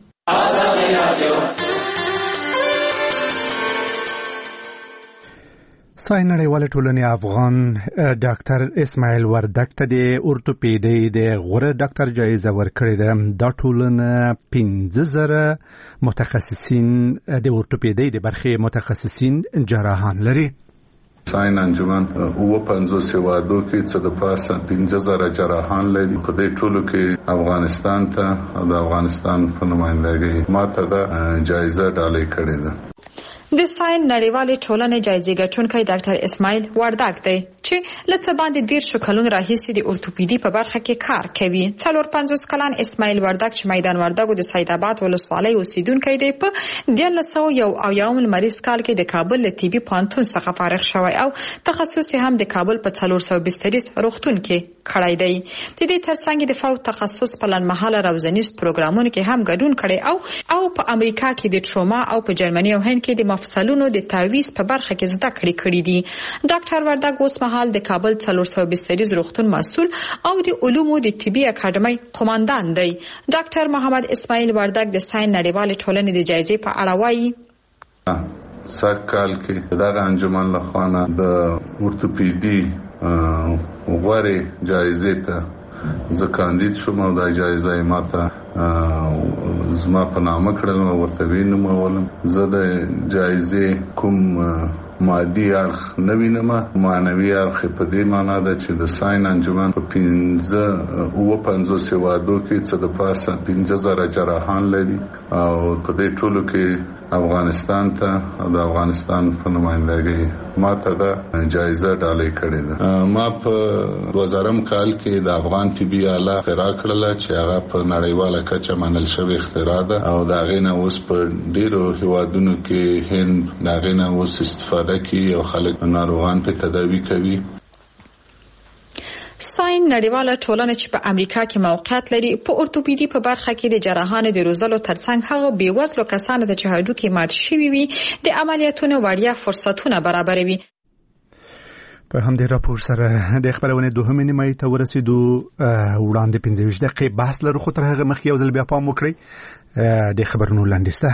Speaker 5: سای نړیواله ټولنې افغان ډاکټر اسماعیل وردک ته د اورتوپیډي د غوره ډاکټر جایزه ورکړې ده. دا ټولنه پنځه زره متخصصین د اورتوپیډي د برخې متخصصین جراحان لري.
Speaker 3: ساين انجمن او پنځوس هیوادو کې څه د پاسه پنځه زره جراحان لري. په دې ټولو کې افغانستان ته د افغانستان په نمائندګۍ ماته د جایزه ډالۍ کړې ده.
Speaker 16: د ساين نړیوالې ټولنې جایزې ګټونکی ډاکټر اسماعیل وردک دی چې لڅ باندې ډیر شو کلون راهیسې د اورتوپیډي په برخه کې کار کوي. څلور پنځوس کلن اسماعیل وردک چې میدان وردګو د سید آباد ولسوالۍ اوسیدونکی دی په دیارلس سوه یو اویایم لمریز کال کې د کابل له طبي پوهنتون څخه فارغ شوی او تخصص هم د کابل په څلور سوه بستریز روغتون کې کړی دی. د دې ترڅنګ د فوق تخصص په لنډمهاله روزنیز پروګرامونو کې هم ګډون کړی او او په امریکا کې د ټروما او په جرمني او هند کې د مفصلونو د تعویض په برخه کې زده کړې کړې دي. ډاکټر وردک اوس مهال د کابل څلور سوه بستریز روغتون مسؤل او د علومو د طبي اکاډمۍ قوماندان دی. ډاکټر محمد اسماعیل وردک د ساين نړیوالې ټولنې د جایزې په اړه وایي
Speaker 3: سرکال کې دغه انجمن له خوا د اورتوپیډي غوره جایزې ته زه کاندید شوم او دا جایزه یې ماته زما په نامه کړل او ورته وینم. زه د جایزې کوم مادي اړخ نه وینم، معنوي اړخ په دې معنی ده چې د ساين انجمن په پنځه او پنځوس هیوادو کې څه د پاسه پنځه زره جراحان لري او په دې ټولو کې افغانستان ته او د افغانستان په نمائندګۍ ماته دا جایزه ډالۍ کړې ده. ما په دوه زرم کال کې د افغان طبي آله اختراع کړله چې هغه په نړیواله کچه منل شوې اختراع ده او دا غینه اوس په ډیرو هیوادونو کې هند دا غینه اوس استفاده کوي او خلک ناروغان په تداوی کوي.
Speaker 16: ساين نړیواله ټولنه چې په امریکا کې موقعیت لري په اورتوپیدي په برخه کې د جراحانو د روزلو ترڅنګ هغه بیوزلو کسانو ته چې هډوکي مات شوي وي د عملیاتونو وړیا فرصتونه برابروي.
Speaker 5: په همدې راپور سره د خبرونه دوهمې نیمه ته ورسېدو. وړاندې پنځه ویشت دقیقې بحث لرو خو تر هغه مخکې یو ځل بیا پام وکړئ د خبرونو لاندسته.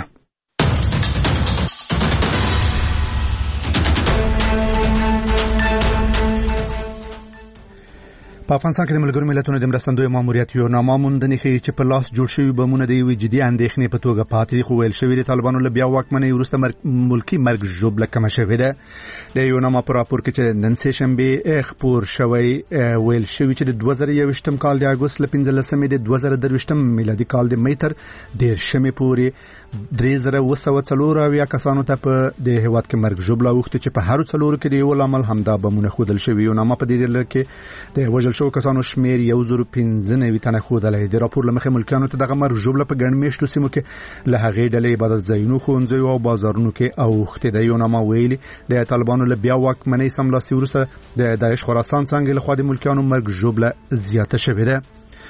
Speaker 5: په افغانستان کې د ملګرو ملتونو د مرستندوی ماموریت یو ناموندنې ښیي چې په لاس جوړ شوي بمونه د یوې جدي اندېښنې په توګه پاتې دي، خو ویل شوي د طالبانو له بیا واکمنۍ وروسته ملکي مرګ ژوبله کمه شوې ده. د یو نامه په راپور کې چې نن سه شنبه خپور شوی ویل شوي چې د دوه زره یوویشتم کال د اګوست له پنځلسمې د دوه زره درویشتم میلادي کال د مې تر دېرشمې پورې درې زره اوه سوه څلور اویا کسانو ته په د هېواد کې مرګ ژوبله اوښتې چې په هرو څلورو کې د یو لامل همدا بمونه ښودل شوي. یو نامه په دې ډله کې د وژل شوو کسانو شمیر یو زر پنځه نوي تنه ښودلی. د راپور له مخې ملکیانو ته دغه مرګ ژوبله په ګڼ میشتو سیمو کې له هغې ډلې عبادت ځایونو، ښوونځیو او بازارونو کې اوښتې ده. یو نامه ویلي د طالبانو له بیا واکمنۍ سملاسي وروسته د داعش خراسان څانګې لخوا د ملکیانو مرګ ژوبله زیاته شوې ده.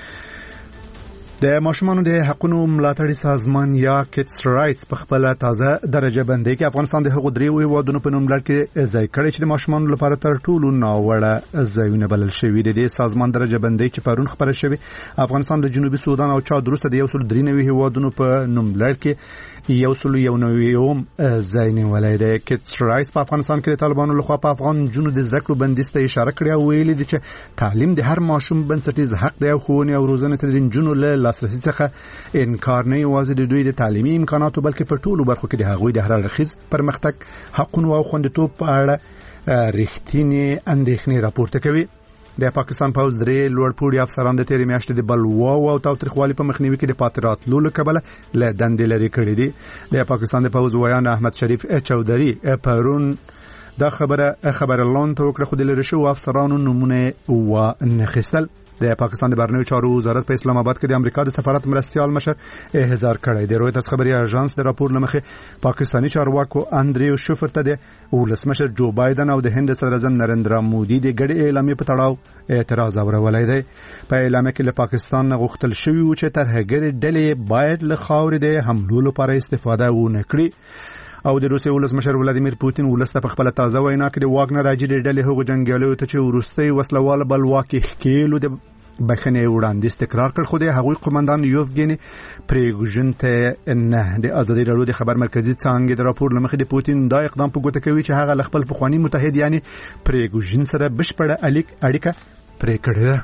Speaker 5: د ماشومانو د حقوقو ملاتړي سازمان یا کټس رائټس په خپل تازه درجه بندۍ کې افغانستان د هغو دریو هیوادونو په نوم لړ کې ځای کړی چې د ماشومانو لپاره تر ټولو ناوړه ځایونه بلل شوي دي. د سازمان درجه بندۍ چې پرون خبره شوې افغانستان د جنوبي سودان او چاد وروسته د یو سل درې نوي هیوادونو په نوم لړ کې یو سل یو نویم ځای نیولی دی. کټس رائټس په افغانستان کې د طالبانو لخوا په افغان جنو د زده کړو بندیز ته اشاره کړې او ویلي دي چې تعلیم د هر ماشوم بنسټیز حق دی او ښوونې او روزنې ته د نجونو له لاسرسي څخه انکار نه یوازې د دوی د تعلیمي امکاناتو بلکې په ټولو برخو کې د هغوی د هر اړخیز پرمختګ حقونو او خوندیتوب په اړه رښتینې اندېښنې راپورته کوي. د پاکستان پوځ درې لوړپوړي افسران د تېرې میاشتې د بلواو او تاوتریخوالي په مخنیوي کې د پاتې راتلو له کبله له دندې لرې کړي دي. د پاکستان د پوځ ویان احمد شریف چودھری پرون دا خبره خبره لاند ته وکړه خو د لرې شوو افسرانو نومونه وانخیستل. د پاکستان د بهرنیو چارو وزارت په اسلام آباد کې د امریکا د سفارت مرستیال مشر احضار کړی دی. رویترز خبري اژانس د راپور لمخې پاکستاني چارواکو اندریو شوفر ته د ولسمشر جو بایدن او د هند صدر اعظم نریندرا مودي د ګډ اعلامیې په تړاو اعتراض اورولای دی. په اعلامیه کې له پاکستان غوښتل شوی و چې ترهګر ډلې باید له خاورې د حملو لپاره استفاده ونه کړي او د روسیې ولسمشر ولادیمیر پوتین ولسته په خپل تازه وینا کې د واګنر راجې ډلې هغو جنگیالیو ته چې وروستي وسلواله بلواکي ښکېلو د بخنه وړاندیز تکرار کړ خو د هغوی قومندان یوفګینی پریګوژن ته نه د ازادي راډیو د خبر مرکزی څنګه د راپور لمخې د پوتین دا اقدام په ګوته کوي چې هغه خپل پخوانی متحد یعنی پریګوژن سره بشپړه اړیکه پرې کړې ده.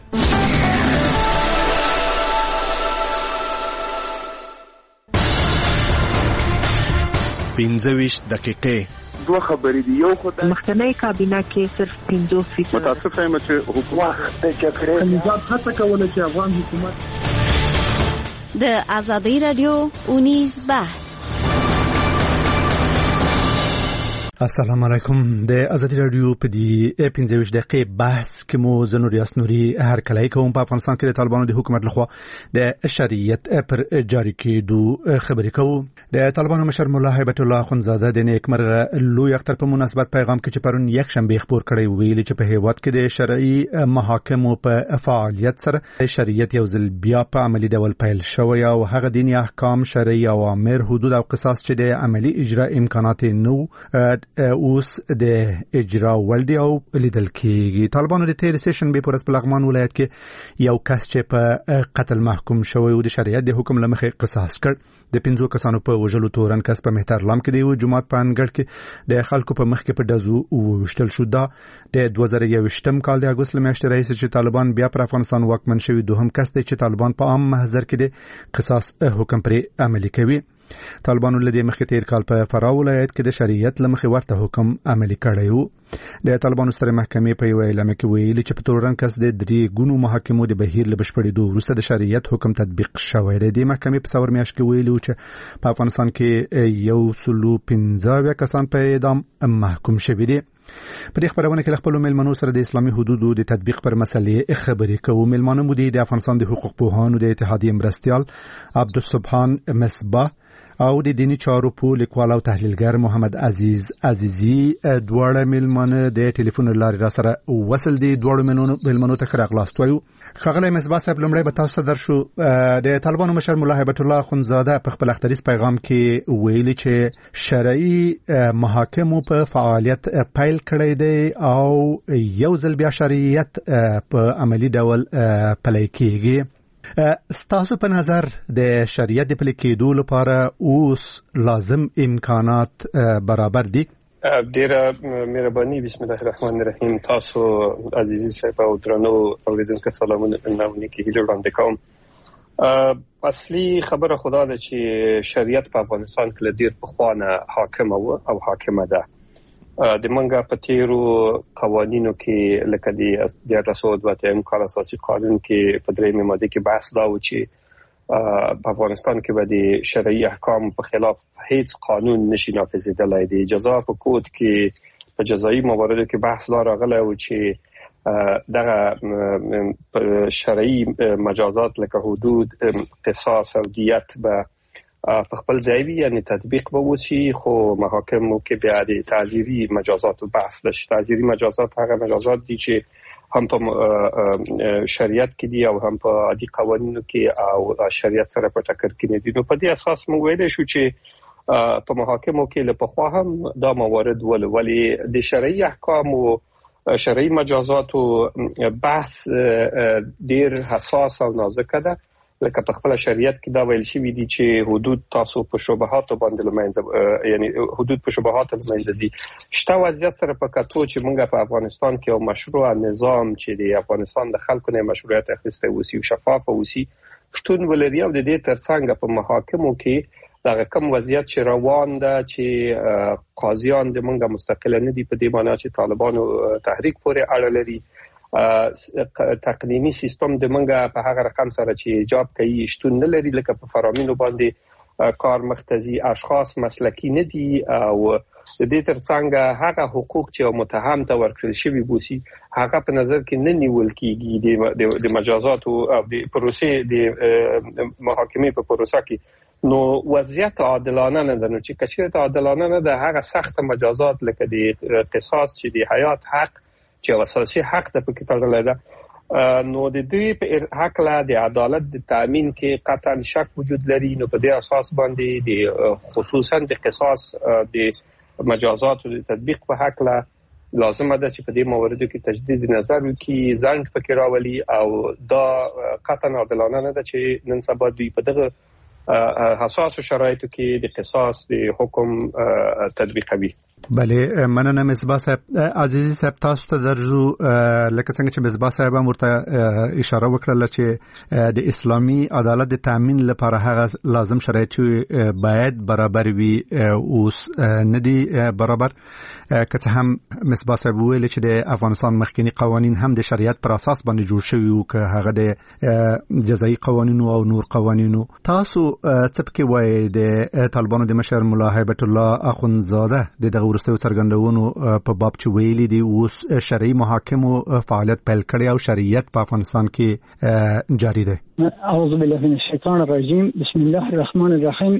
Speaker 17: پنځه ویشت دقیقې
Speaker 18: دوه خبرې دي. یو خدای
Speaker 19: مخکنی کابینه کې صرف پنځوس فیصد
Speaker 18: متاسفه یم چې حکومت د جګړې
Speaker 2: نظام هڅه کوله چې افغان حکومت
Speaker 20: د ازادي رادیو اونیز بحث.
Speaker 5: السلام علیکم. د ازادي رادیو په دې پنځه ویشت دقیقې بحث کې مو زنور یاسنوري هر کله کوم په افغانستان کې د طالبانو د حکومت لخوا د شریعت پر جاری کېدو خبرې کوو. د طالبانو مشر مولا هیبت الله اخوندزاده د نیکمرغه لوی اختر په مناسبت پیغام کې چې پرون یک شنبه خبر کړی ویلي چې په هیواد کې د شرعي محاکمو په فعالیت سره شریعت یو ځل بیا په عملی ډول پیل شوی او هغه دیني احکام شرعي اوامر حدود او قصاص چې د عملی اجرا امکانات نو اوس د اجرا ولدي او لیدل کېږي. طالبانو د تیر سیشن به پر اسپلغمان ولایت کې یو کس چې په قتل محکوم شوی او د شریعت د حکم لمخې قصاص کړ. د پنځو کسانو په وژلو تورن کس په مهترلام کې د یو جماعت په انګړ کې د خلکو په مخ کې په دزو وشتل شو. دا د دوه زره یوویشتم کال د اګوست میاشتې رئیس چې طالبان بیا پر افغانستان واکمن شوی دوهم کس دی چې طالبان په عام محضر کې د قصاص حکم پر عملي کوي. طالبانو لدې مخکې تیر کال په فراه ولایت کې د شریعت لمخې ورته حکم عملي کړی و. د طالبانو ستر محکمې په یو اعلان کې ویلي چې په تورن کس د درې ګونو محاکمو د بهیر له بشپړېدو وروسته د شریعت حکم تطبیق شوی دی. د محکمې په څلور میاشتې کې ویلي چې په افغانستان کې یو سلو پنځه کسان په اعدام محکوم شوي دي. په دې خبرونه کې خپل ملمنو سره د اسلامي حدودو د تطبیق پر مسلې خبرې کوو. ملمنو مو د افغانستان د حقوق پوهانو د اتحادیې مرستيال عبدالسبحان مصباح او د دینی چارو په لیکوال او تحلیلګر محمد عزیز عزیزی دواړه ملمنو د ټلیفون لارې را سره وصل دي. دواړو ملمنو ته راغلاست وایو. خغلی مصباح صاحب لمړی به تاسو در شو. د طالبانو مشر مولا هیبت الله اخونزاده په خپل اختریز پیغام کې ویلي چې شرعي محاکمو په فعالیت پیل کړی دی او یو ځل بیا شریعت په عملی ډول پلی کیږي. ستاسو په نظر د شریعت د پلي کېدو لپاره اوس لازم امکانات برابر دي؟
Speaker 4: ډیره مهرباني. بسم الله الرحمن الرحیم. تاسو عزیزي صاحب او درنو اوریدونکو سلامونه نامونه کې هیله وړاندې کوم. اصلي خبره خدا ده چې شریعت په افغانستان کې ډیر پخوانه حاکم او حاکمه ده. د منګه په تیرو قوانینو کې لکه د دیارلس سوه دوه اتیا کال اساسي قانون کې په درېیمه ماده کې بحث دا و چې په افغانستان کې به د شرعي احکام په خلاف هیڅ قانون نشي نافذېدلی. د جزا په کود کې په جزایي مواردو کې بحث دا راغلی و چې دغه شرعي مجازات لکه حدود، قصاص او دیت به په خپل ځای وي، یعنی تطبیق به وشي، خو محاکمو کې بیا د تعزیري مجازاتو بحث ده. تعزیري مجازات هغه مجازات دي چې هم په شریعت کې دي او هم په عادي قوانینو کې او شریعت سره په ټکر کې نه دي. نو په دې اساس موږ ویلی شو چې په محاکمو کې له پخوا هم دا موارد ول ولی د شرعي احکام او شرعي مجازاتو بحث ډیر حساس او نازک ده. لکه په خپل شریعت کې دا ویل شوی دي چې حدود تاسو په شبهات باندې لمنځه، یعنی حدود په شبهات لمنځه دي. شته وضعیت سره په کتو چې موږ په افغانستان کې یو مشروع نظام چې د افغانستان د خلکو نه مشروعیت اخیسته وسی او شفاف وسی شتون ولري او د دې ترڅنګ په محاکمو کې دا کوم وضعیت چې روان ده چې قاضیان د موږ مستقل نه دي، په دې معنی چې طالبانو تحریک پورې اړه لري. تقنینی سیستم د منګه په هغه رقم سره چې ایجاب کوي شتون نه لري، لکه په فرامینو باندې کار مختزي اشخاص مسلکی نه دي او د دې ترڅنګ هغه حقوق چې متهم ته ورکړل شوی بوسي هغه په نظر کې نه نیول کیږي د مجازات او د پروسې د محاکمې په پروسه کې. نو وضعیت عادلانه نه ده. نو چې کچیرته عادلانه نه ده، هغه سخت مجازات لکه د قصاص چې د حیات حق چې اساسي حق د پکې تړلې ده، نو د دې په حق لا د عدالت د تامین کې قطعا شک وجود لري. نو په دې اساس باندې د خصوصا د قصاص د مجازات او د تطبیق په حق لا لازم ده چې په دې مواردو کې تجدید نظر وکړي، ځنډ پکې راولي او دا قطعا عادلانه نه ده چې نن سبا دوی په دغه حساس شرایطو کې د قصاص د حکم تطبیقوي.
Speaker 5: بله، مننه مصباح صاحب. عزیزي صاحب تاسو ته درځو. لکه څنګه چې مصباح صاحب هم ورته اشاره وکړه چې د اسلامي عدالت د تامین لپاره هغه لازم شرایط باید برابر وي، اوس نه دي برابر. که څه هم مصباح صاحب ویل چې د افغانستان مخکنی قوانین هم د شریعت پر اساس باندې جوړ شوي او که هغه د جزایي قوانینو او نور قوانینو. تاسو څه پکې وایي د طالبانو د مشر مولا هیبت الله اخونزاده د دغه وروستیو څرګندونو په باب چې ویلي دي اوس شرعي محاکمو فعالیت پیل کړی او شریعت په افغانستان کې جاری دی؟
Speaker 17: اعوذ بالله من الشیطان الرجیم. بسم الله الرحمن الرحیم.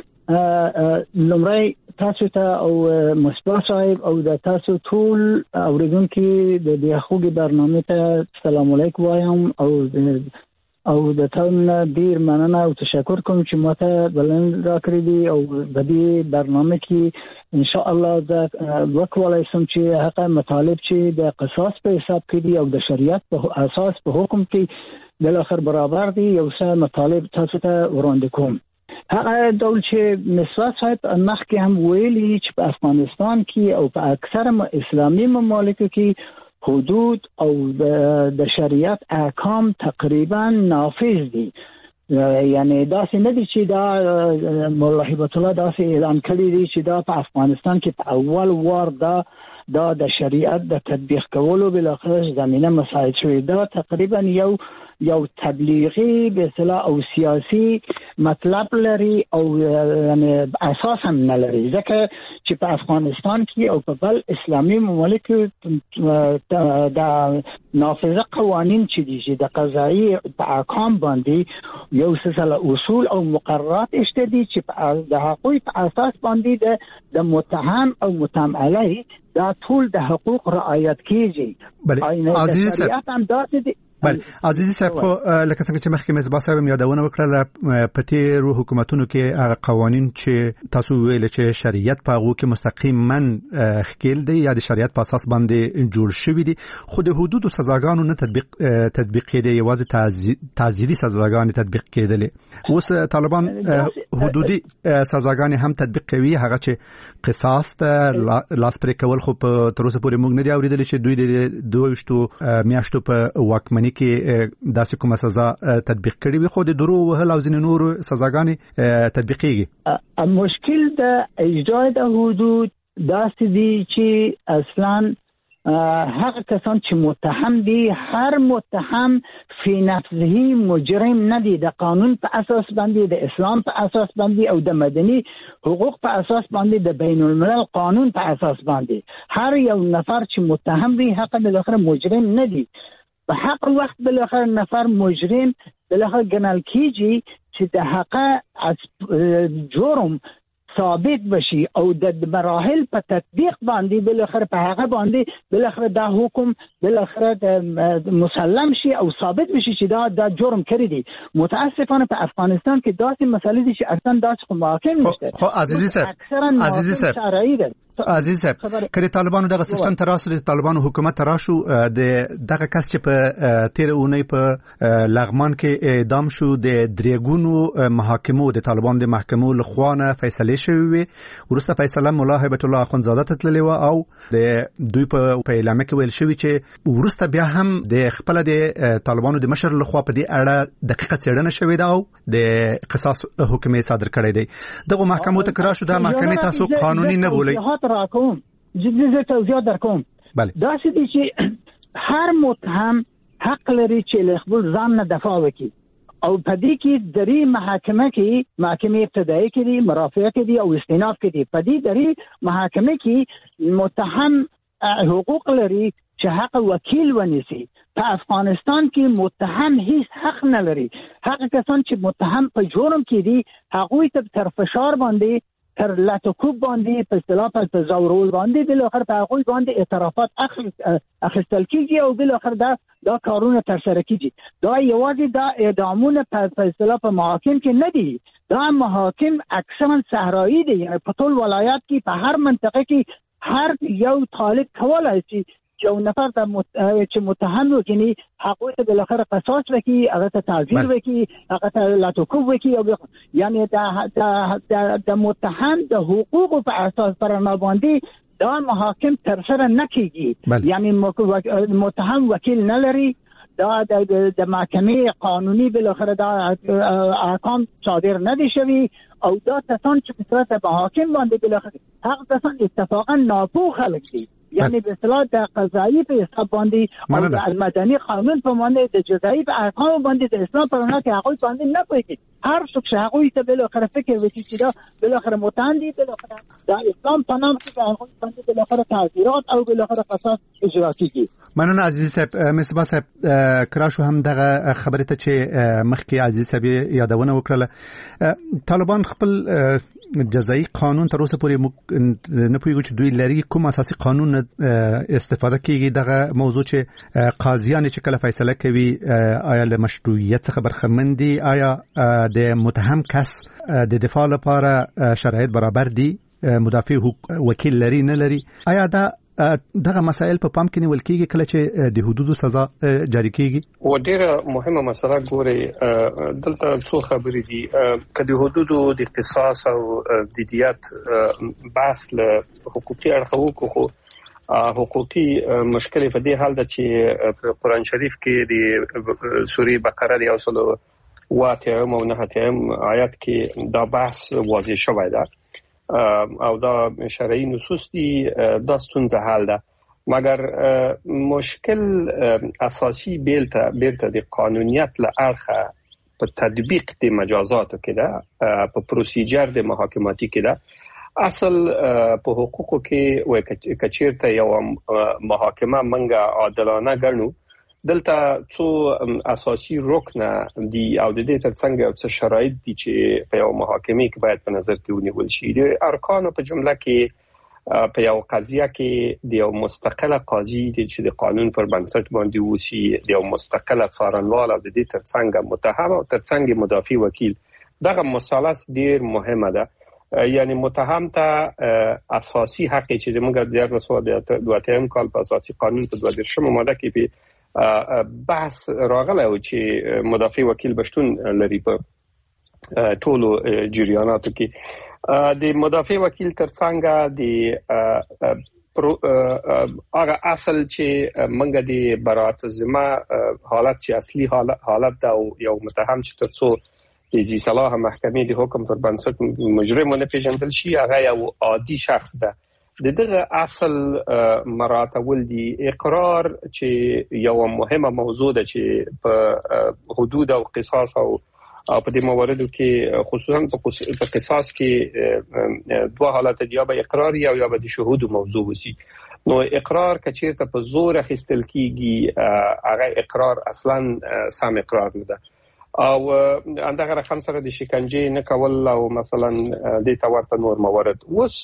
Speaker 17: لمړی تاسو ته او مصباح صاحب او د تاسو ټول اوریدونکو د دې خوږی برنامه ته سلام علیکم وایم او او د تاسو ډیر مننه او تشکر کوم چې ماته بلند راکړی دي او د دې برنامه کې ان شاء الله دا وکولای سم چې هغه مطالب چې د قصاص په حساب کې دي او د شریعت په اساس په حکم کې بل اخر برابر دي یو څه مطالب تاسو ته وړاندې کوم. هغه ډول چې مصباح صاحب مخکې هم ویلي چې په افغانستان کې او په اکثره اسلامي ممالکو کې حدود او د شریعت احکام تقریبا نافذ دي. یعنی داسې نه دي چې دا مولا هیبت الله داسې اعلان کړی دي چې دا په افغانستان کې په اول وار دا دا د شریعت د تطبیق کولو بل اخر زمينه مساعد شوی. دا تقریبا یو یو تبلیغي به اصطلاح او سیاسي مطلب لري او یعنی اساس هم نه لري، ځکه چې په افغانستان کې او په بل اسلامي مملکت د نافذه قوانین چې دي چې د قضایي په احکام باندې یو سلسله اصول او مقررات شته دي چې د حقوق په اساس باندې د متهم او متهم علیه دا ټول د حقوق رعایت کیږي.
Speaker 5: بله عزیز صاحب بل عزیزي صاحب خو لکه څنګه چې مخکې مې باسه هم یادونه وکړه په تیرو حکومتونو کې هغه قوانین چې تاسو ویل چې شریعت په هغه کې مستقیما خکېل دی یا د شریعت په اساس باندې جوړ شوی دی، خو د حدود او سزاګانو نه تطبیق تطبیق کېده، یوازې تعزیري سزاګانې تطبیق کېدلې. اوس طالبان حدودي سزاګانې هم تطبیق کوي، هغه چې قصاص ته لاس پرې کول، خو په تر اوسه پورې موږ نه دی اورېدل چې دوی د دویشتو میاشتو په واکمنۍ کې داسې کومه سزا تطبیق کړي وي، خو د درو وهل او ځینې نور سزاګانې تطبیقېږي.
Speaker 17: مشکل د اجرا د حدود داسې دي چې اصلا هغه کسان چې متهم دي، هر متهم فی نفسه مجرم نه دي، د قانون په اساس باندې، د اسلام په اساس باندې او د مدني حقوق په اساس باندې، د بین الملل قانون په اساس باندې هر یو نفر چې متهم وي حق بالاخره مجرم نه دي. په حق وخت بالاخره نفر مجرم بالاخره ګڼل کیږي چې د حق جرم ثابت بشي او د مراحل په تطبیق باندې بالاخره په هغه باندې بالاخره دا حکم بالاخره مسلم شي او ثابت بشي چې دا د جرم کړی دی. متاسفانه په افغانستان کې داسې مسالې دي چې اصلا داسې محاکم نشته.
Speaker 5: خو عزیزي صاحب عزیزي صاحب عزیز صاحب کله طالبانو دغه سیستم تراسو د طالبانو حکومت تراشو د دغه کس چې په تیر اونۍ په لغمان کې اعدام شو د دریګونو محاکمو د طالبانو د محکمو لخوانه فیصله شوی وي، ورسته فیصله مولا هیبت الله اخوندزاده ته تللی و او د دوی په اعلامیه کې ویل شوی چې ورسته بیا هم د خپل د طالبانو د مشر لخوا په دې اړه دقیقه څېړنه شوې ده او د قصاص حکم صادر کړی دی. دغه محکمو ته کرا شو د محکمې تاسو قانوني نه بولئ.
Speaker 17: راکوم جدي توضیح درکوم. دا چې دي چې هر متهم حق لري چې له خپل ځان نه دفاع وکړي او په دې کې درې محاکمه کې محکمه ابتدایي کې دي، مرافعه کې دي او استئناف کې دي. په دې درې محاکمه کې متهم حقوق لري چې حق وکیل ونیسي. په افغانستان کې متهم هیڅ حق نه لري. هغه کسان چې متهم په جرم کې دي هغوی ته تر فشار باندې تر لاتوکوب باندې په اصطلاح په زورول باندې بل اخر په هغه باندې اعترافات اخیستل کیږي او بل اخر دا دا کارونه تر سره کیږي. دا یوازې دا اعدامونه په اصطلاح په محاکم کې نه دي، دا محاکم اکثرا صحرایی دي، یعنی په ټول ولایات کې په هر منطقه کې هر یو طالب کولای شي یو نفر د مت... چې متهم وکړي هغه ته بل اخر قصاص وکړي، هغه ته تعزیر وکړي، هغه ته لاتوکوب وکړي او یعنی د د متهم د حقوق په اساس پر نه باندې دا محاکم تر سره نه کیږي. یعنی متهم وکیل نه لري، دا د د محکمې قانوني بل اخر دا احکام صادر نه دي شوی او دا کسان چې په صورت محاکم باندې بل اخر هغه کسان اتفاقا ناپوه خلک دي، یعنی به اصطلاح د قضایی په حساب باندې او د المدني قانون په باندې د جزایی په احکام باندې د اسلام په رڼا کې هغه باندې نه پوهیږي. هر څوک چې هغه ته بل اخر فکر وکړي چې دا بل اخر متهم دي، بل اخر د اسلام په نام کې هغه باندې بل اخر تعزیرات او بل اخر قصاص اجرا کیږي.
Speaker 5: مننه عزیز صاحب. مصباح صاحب کراشو هم دغه خبره ته چې مخکې عزیز صاحب یادونه وکړه، طالبان خپل جزایی قانون تر اوسه پورې نه پوهیږي چې دوی لري کوم اساسي قانون استفاده کوي. دغه موضوع چې قاضیان چې کله فیصله کوي آیا له مشروعیت څخه برخمن دي، آیا د متهم کس د دفاع لپاره شرایط برابر دي، مدافع وکیل لري نه لري، آیا دا دغه مسائل په پام کې نیول کېږي کله چې د حدودو سزا جاری کېږي؟
Speaker 4: و ډیره مهمه مسله ګوري دلته څو خبرې دي. کله حدودو د قصاص او د دیت بحث له حقوقي اړخو خو حقوقي مشکل په دې حال ده چې قرآن شریف کې د سورې بقره د اصل واته او نه ته آیات کې دا بحث واضح شوی ده او دا شرعي نصوص دي دا ستونزه حل ده. مګر مشکل اساسي بیلته بیلته د قانونیت له اړخه په تطبیق د مجازاتو کې ده، په پروسیجر د محاکماتي کې ده. اصل په حقوقو کې وای کچیرته یو محاکمه منګه عادلانه ګڼو، دلته څو اساسي رکن دي او د دې ترڅنګ یو څه شرایط دي چې په یو محاکمه کې باید په نظر کې ونیول شي. د ارکانو په جمله کې په یو قضیه کې د یو مستقله قاضي چې د قانون پر بنسټ باندې وسی، د یو مستقله څارنوال او د دې ترڅنګ متهم او ترڅنګ مدافع وکیل، دغه مثلث ډیر مهمه ده. یعنی متهم ته اساسي حق چې موږ د دیار سو د دوه اتم کال په اساسي قانون په دوه دیرشم ماده کې په بحث راغلی و چې مدافع وکیل بشتون لري په ټولو جریاناتو کې. د مدافع وکیل ترڅنګ د هغه اصل چې موږ د برائت الذمه حالت چې اصلي حالت ده او یو متهم چې ترڅو د ذی صلاح محکمې د حکم پر بنسټ مجرم نه پیژندل شي، هغه یو عادي شخص ده. د دغه اصل مراتب دي. اقرار چې یو مهمه موضوع ده چې په حدود او قصاص او په دې مواردو کې خصوصا په قصاص کې دوه حالات دي، یا به اقرار یا یا به د شهود موضوع وسی. نو اقرار کچیرته په زور اخیستل کیږي، هغه اقرار اصلا سم اقرار نه ده. او اندغه رقم سره د شکنجه نه کول او مثلا د تورته نور موارد اوس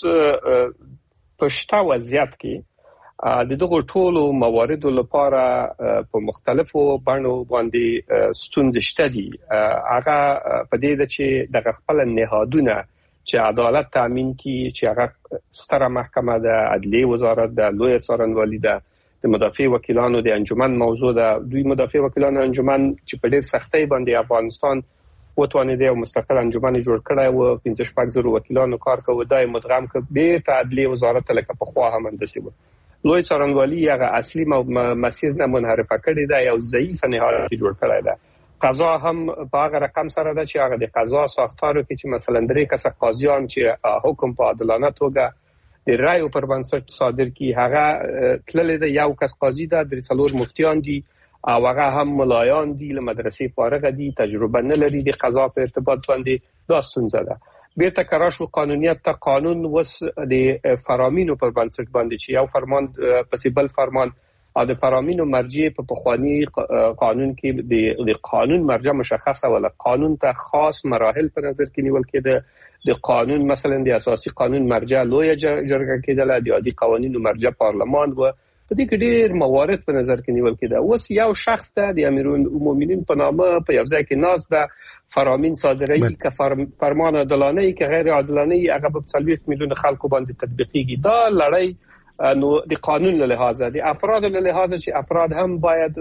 Speaker 4: پښتا وضعیت کې د دغه ټولو مواردو لپاره په مختلفو بڼو باندې ستونزې شته دي. هغه په دې ده چې د خپل نهادونه چې عدالت تامین کړي، چې هغه ستره محکمه ده، عدلیه وزارت ده، لوی څارنوالي ده، د مدافع وکیلانو د انجمن موضوع ده. دوی مدافع وکیلانو انجمن چې په ډېر سختۍ باندې افغانستان وتوانیده او مستقل انجمن جوړ کړی و، پنځه شپږ زره وکیلانو کار کوي، دای مدغم کړ به ته عدلیه وزارت لکه په خوا هم اندسي و. لوی څارنوالي هغه اصلي مسیر نه منحرفه کړی ده، یو ضعیف نهاد جوړ کړی ده. قضا هم په هغه رقم سره ده چې هغه د قضا ساختارو کې چې مثلا درې کسه قاضیان چې حکم په عادلانه توګه د رایو پر بنسټ صادر کی، هغه تللی ده یو کس قاضي ده، درې څلور مفتیان دي او هغه هم ملایان دي، له مدرسې فارغ دي، تجربه نه لري د قضا په ارتباط باندې. دا ستونزه ده. بیرته کراشو قانونیت ته قانون وس د فرامینو پر بنسټ باندې چې یو فرمان پسې بل فرمان او د فرامینو مرجع په پخوانی قانون کې د قانون مرجع مشخصه ولا قانون ته خاص مراحل په نظر کې نیول کېده. د قانون مثلا د اساسي قانون مرجع لوی جرګه کېدله، د عادي قوانینو مرجع پارلمان و. په دې کې ډېر موارد په نظر کې نیول کېده. اوس یو شخص ته د امیرالمؤمنین په نامه په یو ځای کې ناز ده، فرامین صادروي که فرمان عادلانه که غیر عادلانه هغه په څلوېښت میلیون خلکو باندې تطبیقيږي. دا لړۍ نو د قانون له لحاظه د افراد له لحاظه چې افراد هم باید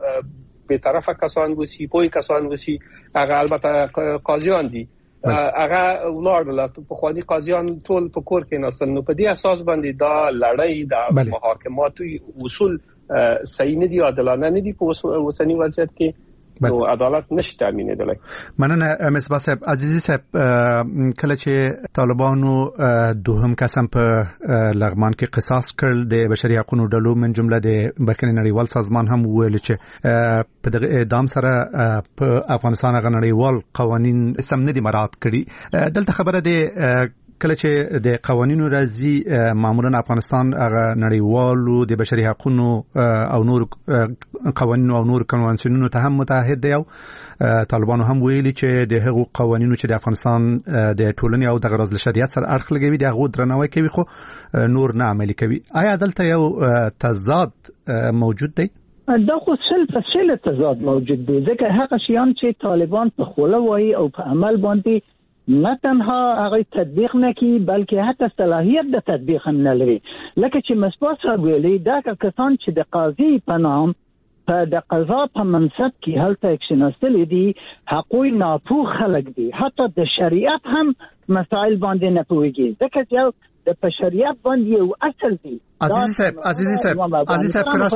Speaker 4: به طرفه کسان وسی، پوی کسان وسی، هغه البته قاضیان دي، هغه ولادل په خواني قاضیان ټول په کور کې نسل. نو په دې اساس باندې دا لړۍ د محاکماتو اصول صحیح نه دي، عادلانه نه دي په اوسنی وضعیت کې. نو عدالت نشته امینېدلای.
Speaker 1: مننه مصباح صاحب. عزیزي صاحب، کله چې طالبانو دوهم قسم په لغمان کې قصاص کړل، د بشري حقوقو ډلو من جمله د بخښنې نړیوال سازمان هم ویل چې په دغه اعدام سره په افغانستان غو نړیوال قوانین سم نه دي مراعات کړي. دلته خبره ده کله چې د قوانینو راځي، معمولا افغانستان هغه نړیوالو د بشري حقوقو او نور قوانینو او نور کنوانسیونونو ته هم متحد دی. او طالبانو هم ویلي چې د هغو قوانینو چې د افغانستان د ټولنې او د غرض شریعت سره اړخ لګوي د هغو درناوی کوي، خو نور نه عملي کوي. آیا دلته یو تضاد موجود دی؟
Speaker 17: دا خو سل په سل تضاد موجود دی، ځکه هغه شیان چې طالبان په خوله وایي او په عمل باندې نه تنها هغه تطبیق نه کوي بلکې حتی صلاحیت د تطبیق هم نه لري. لکه چې مصباح صاحب ویلي، دا کسان چې د قاضي په نام په د قضا په منصب کې هلته اکشناستل دي، حقوق ناپوه خلک دي، حتی د شریعت هم مسائل باندې نه پوهیږي. ځکه چې د بشریت باندې یو اصل دی.
Speaker 5: عزیزي صاحب عزیزي صاحب عزیزي صاحب کراش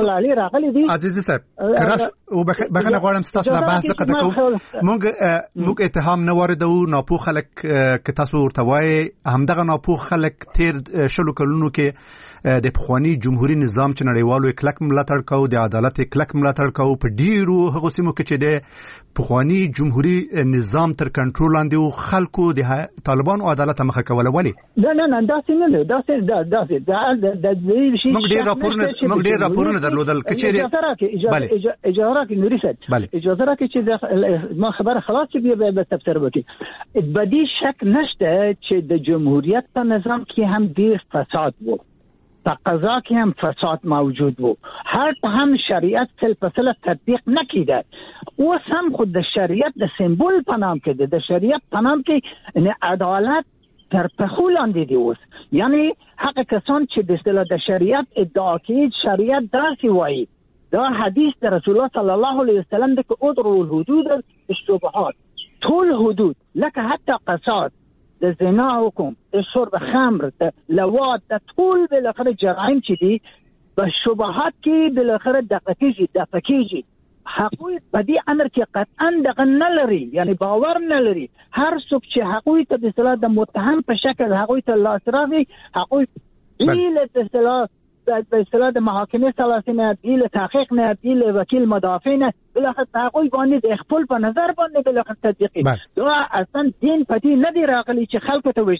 Speaker 5: عزیزي صاحب کراش او بخنه غواړم ستاسو نه بحث قطع کوم. موږ موږ اتهام نه واردو ناپوه خلک ک تاسو ورته وای همدغه ناپوه خلک تیر شلو کلونو کې د پخوانی جمهوریت نظام چې نړیوالو کلک ملاتړ کو د عدالت کلک ملاتړ کو په ډیرو هغه سیمو کې چې د پخوانی جمهوریت نظام تر کنټرول لاندې او خلکو د طالبانو عدالت مخه کوله. ولی
Speaker 17: نه نه نه دا څنګه نه دا څنګه دا دا د
Speaker 5: موږ ډیر راپورونه موږ ډیر راپورونه درلودل کچېری
Speaker 17: بله اجازه راکړئ نوري صاحب اجازه راکړئ چې ما خبره خلاص چې بیا به تفسیر وکړي. بدی شک نشته چې د جمهوریت په نظام کې هم ډیر فساد وو، په قضا کې هم فساد موجود وو، هر هم شریعت تل په تل تطبیق نکیده. اوس هم خود د شریعت د سمبول په نام کې د شریعت په نام کې عدالت تر پخو لاندې دی. اوس یعنی هغه کسان چې د اصطلاح د شریعت ادعا کوي شریعت داسې وایي، دا حدیث د رسول الله صلی الله علیه وسلم د ادرو الحدود الشبهات، ټول حدود لکه حتی قصاص، د زنا حکم، د شرب خمر، د لواط، د ټول بالاخره جرائم چې دي په شبهات کې بالاخره دقیق کیږي دقیق کیږي. حقوی په دې امر کې قطعا دغه نه لري، یعنی باور نه لري. هر څوک چې حقوی ته د اصطلاح د متهم په شکل حقوی ته لاس راغی، حقوی بیل د اصطلاح د اصطلاح د محاکمه ثلاثه نه بیل تحقیق نه بیل وکیل مدافع نه بالاخره حقوی باندې د خپل په نظر باندې بالاخره تطبیقي. دا اصلا دین پتی نه دی راغلی چې خلکو ته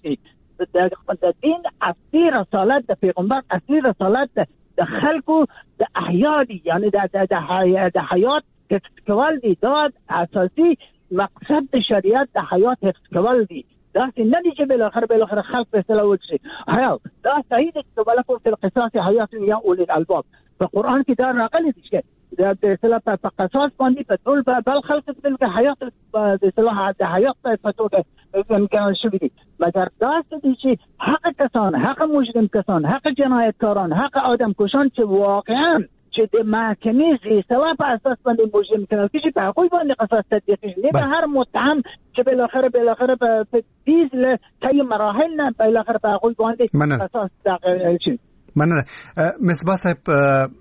Speaker 17: وښني. د دین اصلي رسالت د پیغمبر اصلي رسالت د خلکو د احیا دي، یعنی د د د حیات حفظ کول دي. دا اساسي مقصد د شریعت د حیات حفظ کول دي. دا نه دي چې بالاخره بالاخره خلق په اصطلاح وکړي حیات. دا صحیح دي چې ولکم فی القصاص حیات یا اولی الالباب په قرآن کې دا راغلی دي چې د اصطلاح په قصاص باندې په ټول بل خلق د حیات د اصطلاح د حیات په توګه امکان شوی دي. مګر دا څه دي چې حق کسان، حق مجرم کسان، حق جنایتکاران، حق آدم کشان چې واقعا چې د محکمې زی سوا په اساس باندې مجرم کړل کیږي په هغوی باندې قصاص تطبیق کیږي. نه به هر متهم چې بالاخره بالاخره په تیز له طی مراحل نه بالاخره په هغوی باندې قصاص تطبیق شي.
Speaker 5: مننه. مصباح صاحب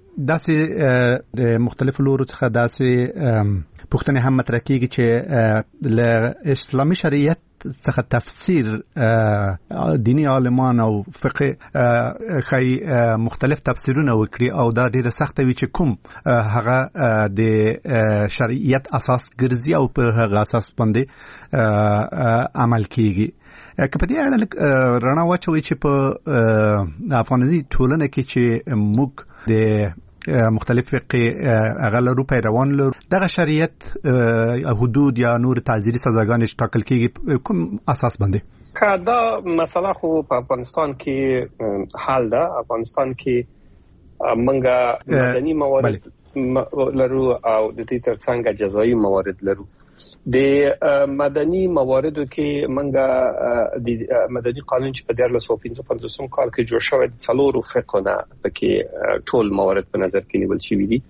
Speaker 5: داسې د مختلفو لورو څخه داسې پوښتنې هم مطرح کیږي چې له اسلامي شریعت څخه تفسیر دینی عالمان او فقه خی مختلف تفسیرونه وکړي او دا ډیره سخت وي چې کوم هغه د شریعت اساس ګرځي او په هغه اساس باندې عمل کیږي. که په دې اړه رڼا واچوي چې په افغاني ټولنه کې چې موږ د مختلف فقه هغه لرو پیروان لرو دغه شریعت حدود یا نور تعزیری سزاګانې ټاکل کیږي کوم اساس باندې؟
Speaker 4: دا مسله خو په افغانستان کې حل ده. افغانستان کې منګه مدني موارد لرو او د دې ترڅنګ جزایي موارد لرو. د مدني مواردو کې منګه د مدني قانون چې په دیارلس سوه پنځه پنځوسم کال کې جوړ شوی د څلورو فقهونه پکې ټول موارد په نظر کې نیول شوي دي.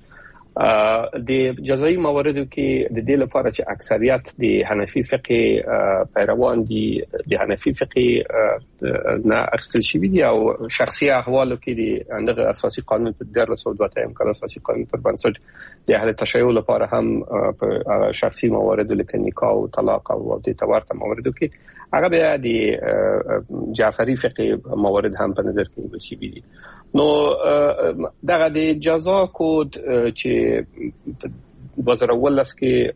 Speaker 4: د جزایي مواردو کې د دې لپاره چې اکثریت د حنفي فقه پیروان دي، د حنفي فقه نه اخیستل شوي دي او شخصي احوالو کې د دغه اساسي قانون په دیارلس سوه دوه اتیا کال اساسي قانون پر بنسټ د اهل تشیع لپاره هم په شخصي مواردو لکه نکاح او طلاق او د تورته مواردو کې هغه بیا د جعفری فقه موارد هم په نظر کې نیول شوي دي. نو دغه د جزا کود چې په وزیر ولس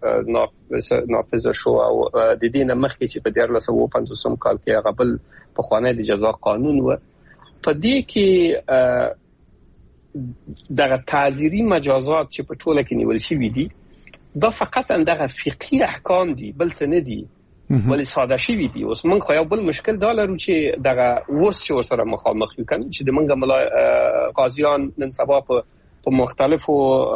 Speaker 4: کې نافذ شو او د دې نه مخکې چې په دیارلس سوه پنځوسم کال کې هغه بل پخوانی د جزا قانون و، په دې کې دغه تعزیری مجازات چې په ټوله کې نیول شوي دي دا فقط دغه فقهي احکام دي، بل څه نه دي، ولی ساده شوي دي. اوس موږ خو یو بل مشکل دا لرو چې دغه اوس چې ورسره مخامخ یو کنه چې د موږ قاضیان نن سبا په مختلفو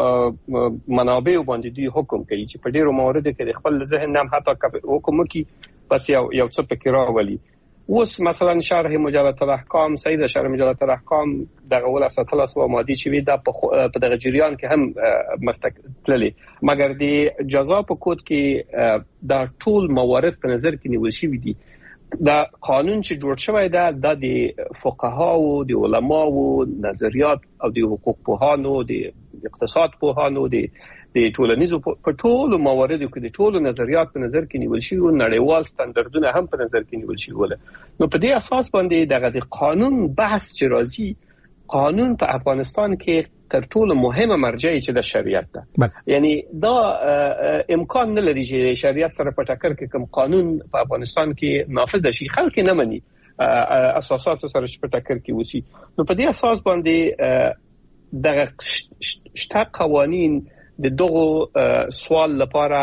Speaker 4: منابعو باندې دوی حکم کوي چې په ډیرو مواردو کې خپل ذهن هم حتی حکم کوي پس یو یو څه پکې راولي. اوس مثلا شرح مجلد الاحکام سید شرح مجلد الاحکام دغه ول اساتله سو مادي چې وی د په دغه جریان کې هم مستقلی، مګر د جزا په کود کې دا ټول موارد په نظر کې نیول شوي دي. دا قانون چې جوړ شوی دا د فقهاو د علماو نظریات او د حقوق پوهانو د اقتصاد پوهانو د د ټولنیزو په ټولو مواردو کې د ټولو نظریات په نظر کې نیول شي او نړیوال ستاندردونه هم په نظر کې نیول شي ول نو په دې اساس باندې دغه د قانون بحث چې راځي قانون په افغانستان کې تر ټولو مهمه مرجع چې د شریعت ده یعنی دا امکان نه لري چې شریعت سره په ټکر کې کوم قانون په افغانستان کې نافذ شي خلک نه مني اساسات سره په ټکر کې وسی نو په دې اساس باندې دغه شته قوانین د دغه سوال لپاره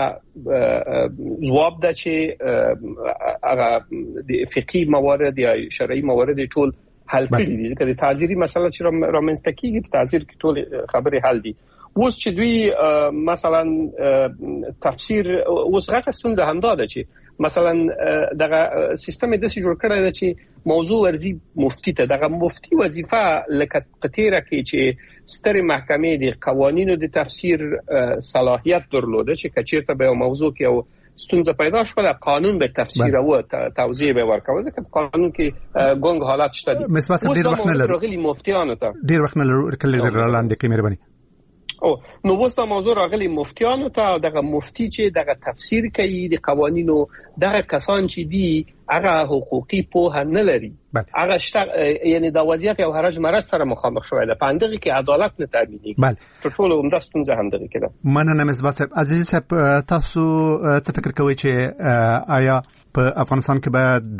Speaker 4: جواب ده چې هغه د فقهي موارد یا شرعي موارد ټول حل کړي دي ځکه د تعزیري مسله چې رامنځته کیږي په تعزیر کې ټول خبرې حل دي اوس چې دوی مثلا تفسیر اوس غټه ستونزه هم ده چې مثلا دغه سیستم د څه جوړ کړی دی چې موضوع ورزي مفتی ته دغه مفتی وظیفه لکه قطیره کې چې ستر محکمې د قوانینو د تفسیر صلاحیت درلوده چې کچیرته به موضوع کې او ستونزه پیدا شوه قانون به تفسیر او توضیح به ورکوي ځکه قانون کې ګونګ حالات شته دي
Speaker 5: مسبس ډیر وخت نه لري
Speaker 4: راغلي مفتیانو ته
Speaker 5: ډیر وخت نه لري کله لاندې کې مهرباني
Speaker 4: او نو وستا موضوع راغلي مفتیانو ته دغه مفتی چې دغه تفسیر کوي د قوانینو دغه کسان چې دي هغه حقوقي پوهه نه لري هغه شته یعنی د وضعیت او حرج مرز سره مخامخ شوی ده پاندغه کې عدالت نه تامینېږي
Speaker 5: بله
Speaker 4: ټول هم د ستونزه هم دغه کده
Speaker 5: مننه مسبس عزیز صاحب تاسو څه فکر کوئ چې آیا په افغانستان کې به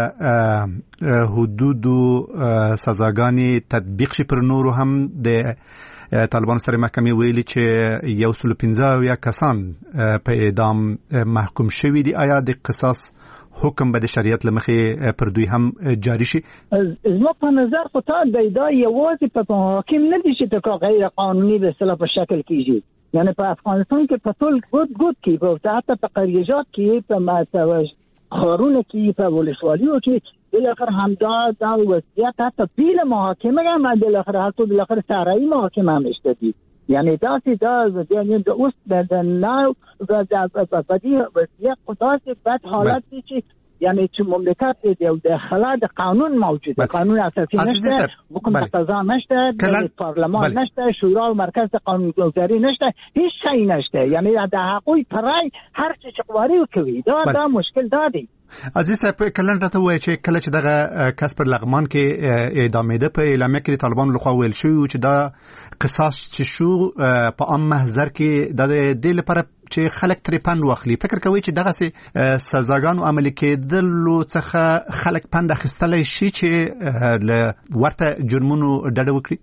Speaker 5: دغه حدود سزاګانې تطبیق شي پر نورو هم د طالبان سره محکمې ویلي چې یو سل پنځه یا کسان په اعدام محکوم شوي دي آیا د قصاص حکم به د شریعت لمخې پر دوی هم جاری شي
Speaker 17: زما په نظر خو تا د دا یوازې په حاکم نه دي چې تا غیر قانوني به اصطلاح په شکل کیږي یعنی په افغانستان کې په ټول ګډ ګډ کې په حتی په قریجات کې په ماتوج خارونه کې په ولسوالیو کې بالاخره همدا دا وضعیت حتی بیل محاکمه هم بالاخره حتی بالاخره سرایی محاکمه هم اشتدی یعنی دا چې دا یعنی د اوس د ناو د بدی وضعیت قداسي بد حالت دي چې یعنی چې مملکت دی د خلا د قانون موجود قانون اساسی نشته حکم قضا نشته د پارلمان نشته شورا و مرکز قانون گذاری نشته هیڅ شی نشته یعنی د حقوق پرای هر څه چقواری کوي دا دا مشکل دادی
Speaker 5: عزیز صاحب کلن راته وایي چې کله چې دغه کس پر لغمان کې اعدامېده په اعلامیه کې طالبان لخوا ویل شوی چې دا قصاص چې شو په عام محضر کې د دې لپاره چې خلک ترې پند واخلي فکر کوي چې دغه سي سزاګانو عملي کېدلو څخه خلک پند اخیستلی شي چې له ورته جرمونو ډډه وکړي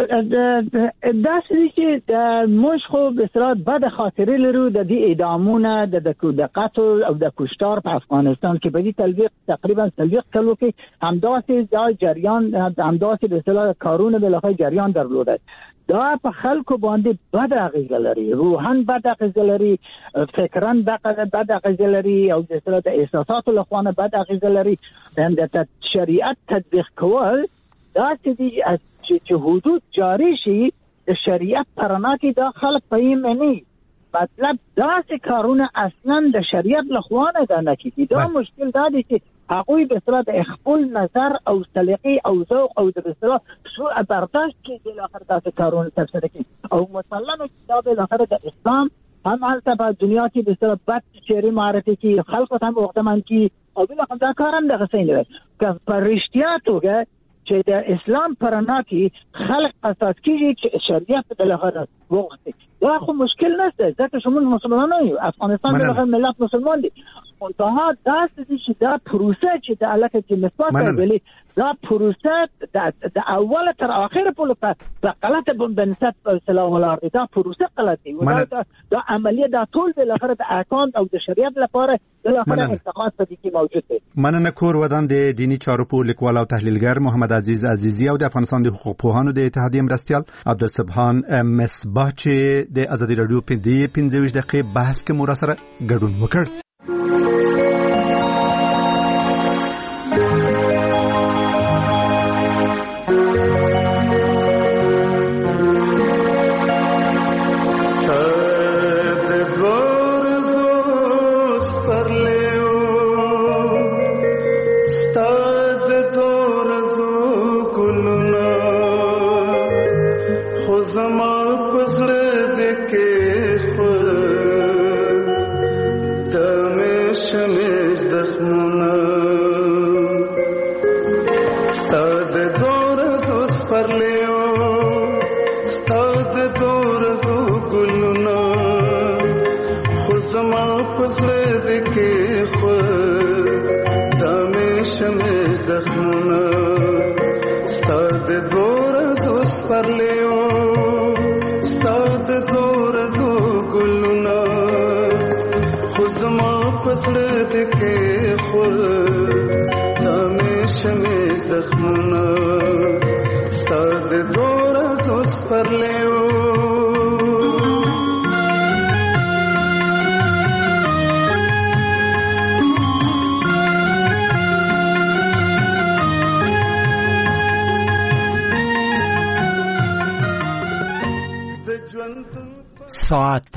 Speaker 17: دا سړي چې د موږ خو به سرات بد خاطرې لرو د دې اعدامونه د د قتل او د کشتار په افغانستان کې به دي تلويق تقریبا تلويق کلو کې همداسې دا جریان همداسې به سره کارونه بلخای جریان درلوده دا په خلکو باندې بد اغیزه لري روحان بد اغیزه لري فکران بد اغیزه لري او د سره د احساساتو لخوانه بد اغیزه لري د شریعت تطبیق کول دا چې چې حدود جاری شي د شریعت پرنا کې دا خلک پېم نه مطلب دا چې کارونه اصلا د شریعت لخوانه دا نه کیږي دا مشکل دا دی چې هغه به سره د خپل نظر او سلیقې او ذوق او د سره سوء برداشت کې د اخر تاسو کارونه تفسیر کوي او مثلا دا به اخر د اسلام هم حالت په دنیا کې د سره بد شری معرفي کې خلکو ته وختمان کې او بل دا کارم د غسین دی که پرشتیا توګه چې د اسلام پرنا کې خلق اساس کیږي چې شریعت د لغره وغوښتي دا خو مشکل نشته ځکه چې موږ مسلمانان یو افغانستان د لغره ملت مسلمان دي منتها دا چې دا پروسه چې د علاقه کې مثبت ویلي دا پروسه د اوله تر اخره په لپاره غلطه بنسبت سلام الله دا پروسه غلطه و دا عملیه دا ټول د لغره د اکاونټ او د شریعت لپاره د لغره استقامت په دې کې موجود دي
Speaker 5: مننه کور ودان د دینی چارو په لیکوال او تحلیلګر محمد عزیز عزیزی او د افغانستان د حقوق پوهانو د اتحادیې مرستيال عبدالسبحان مصباح چې د ازادي رادیو په دې پنځه دقیقې بحث کې مور سره ګډون وکړ
Speaker 1: ساعت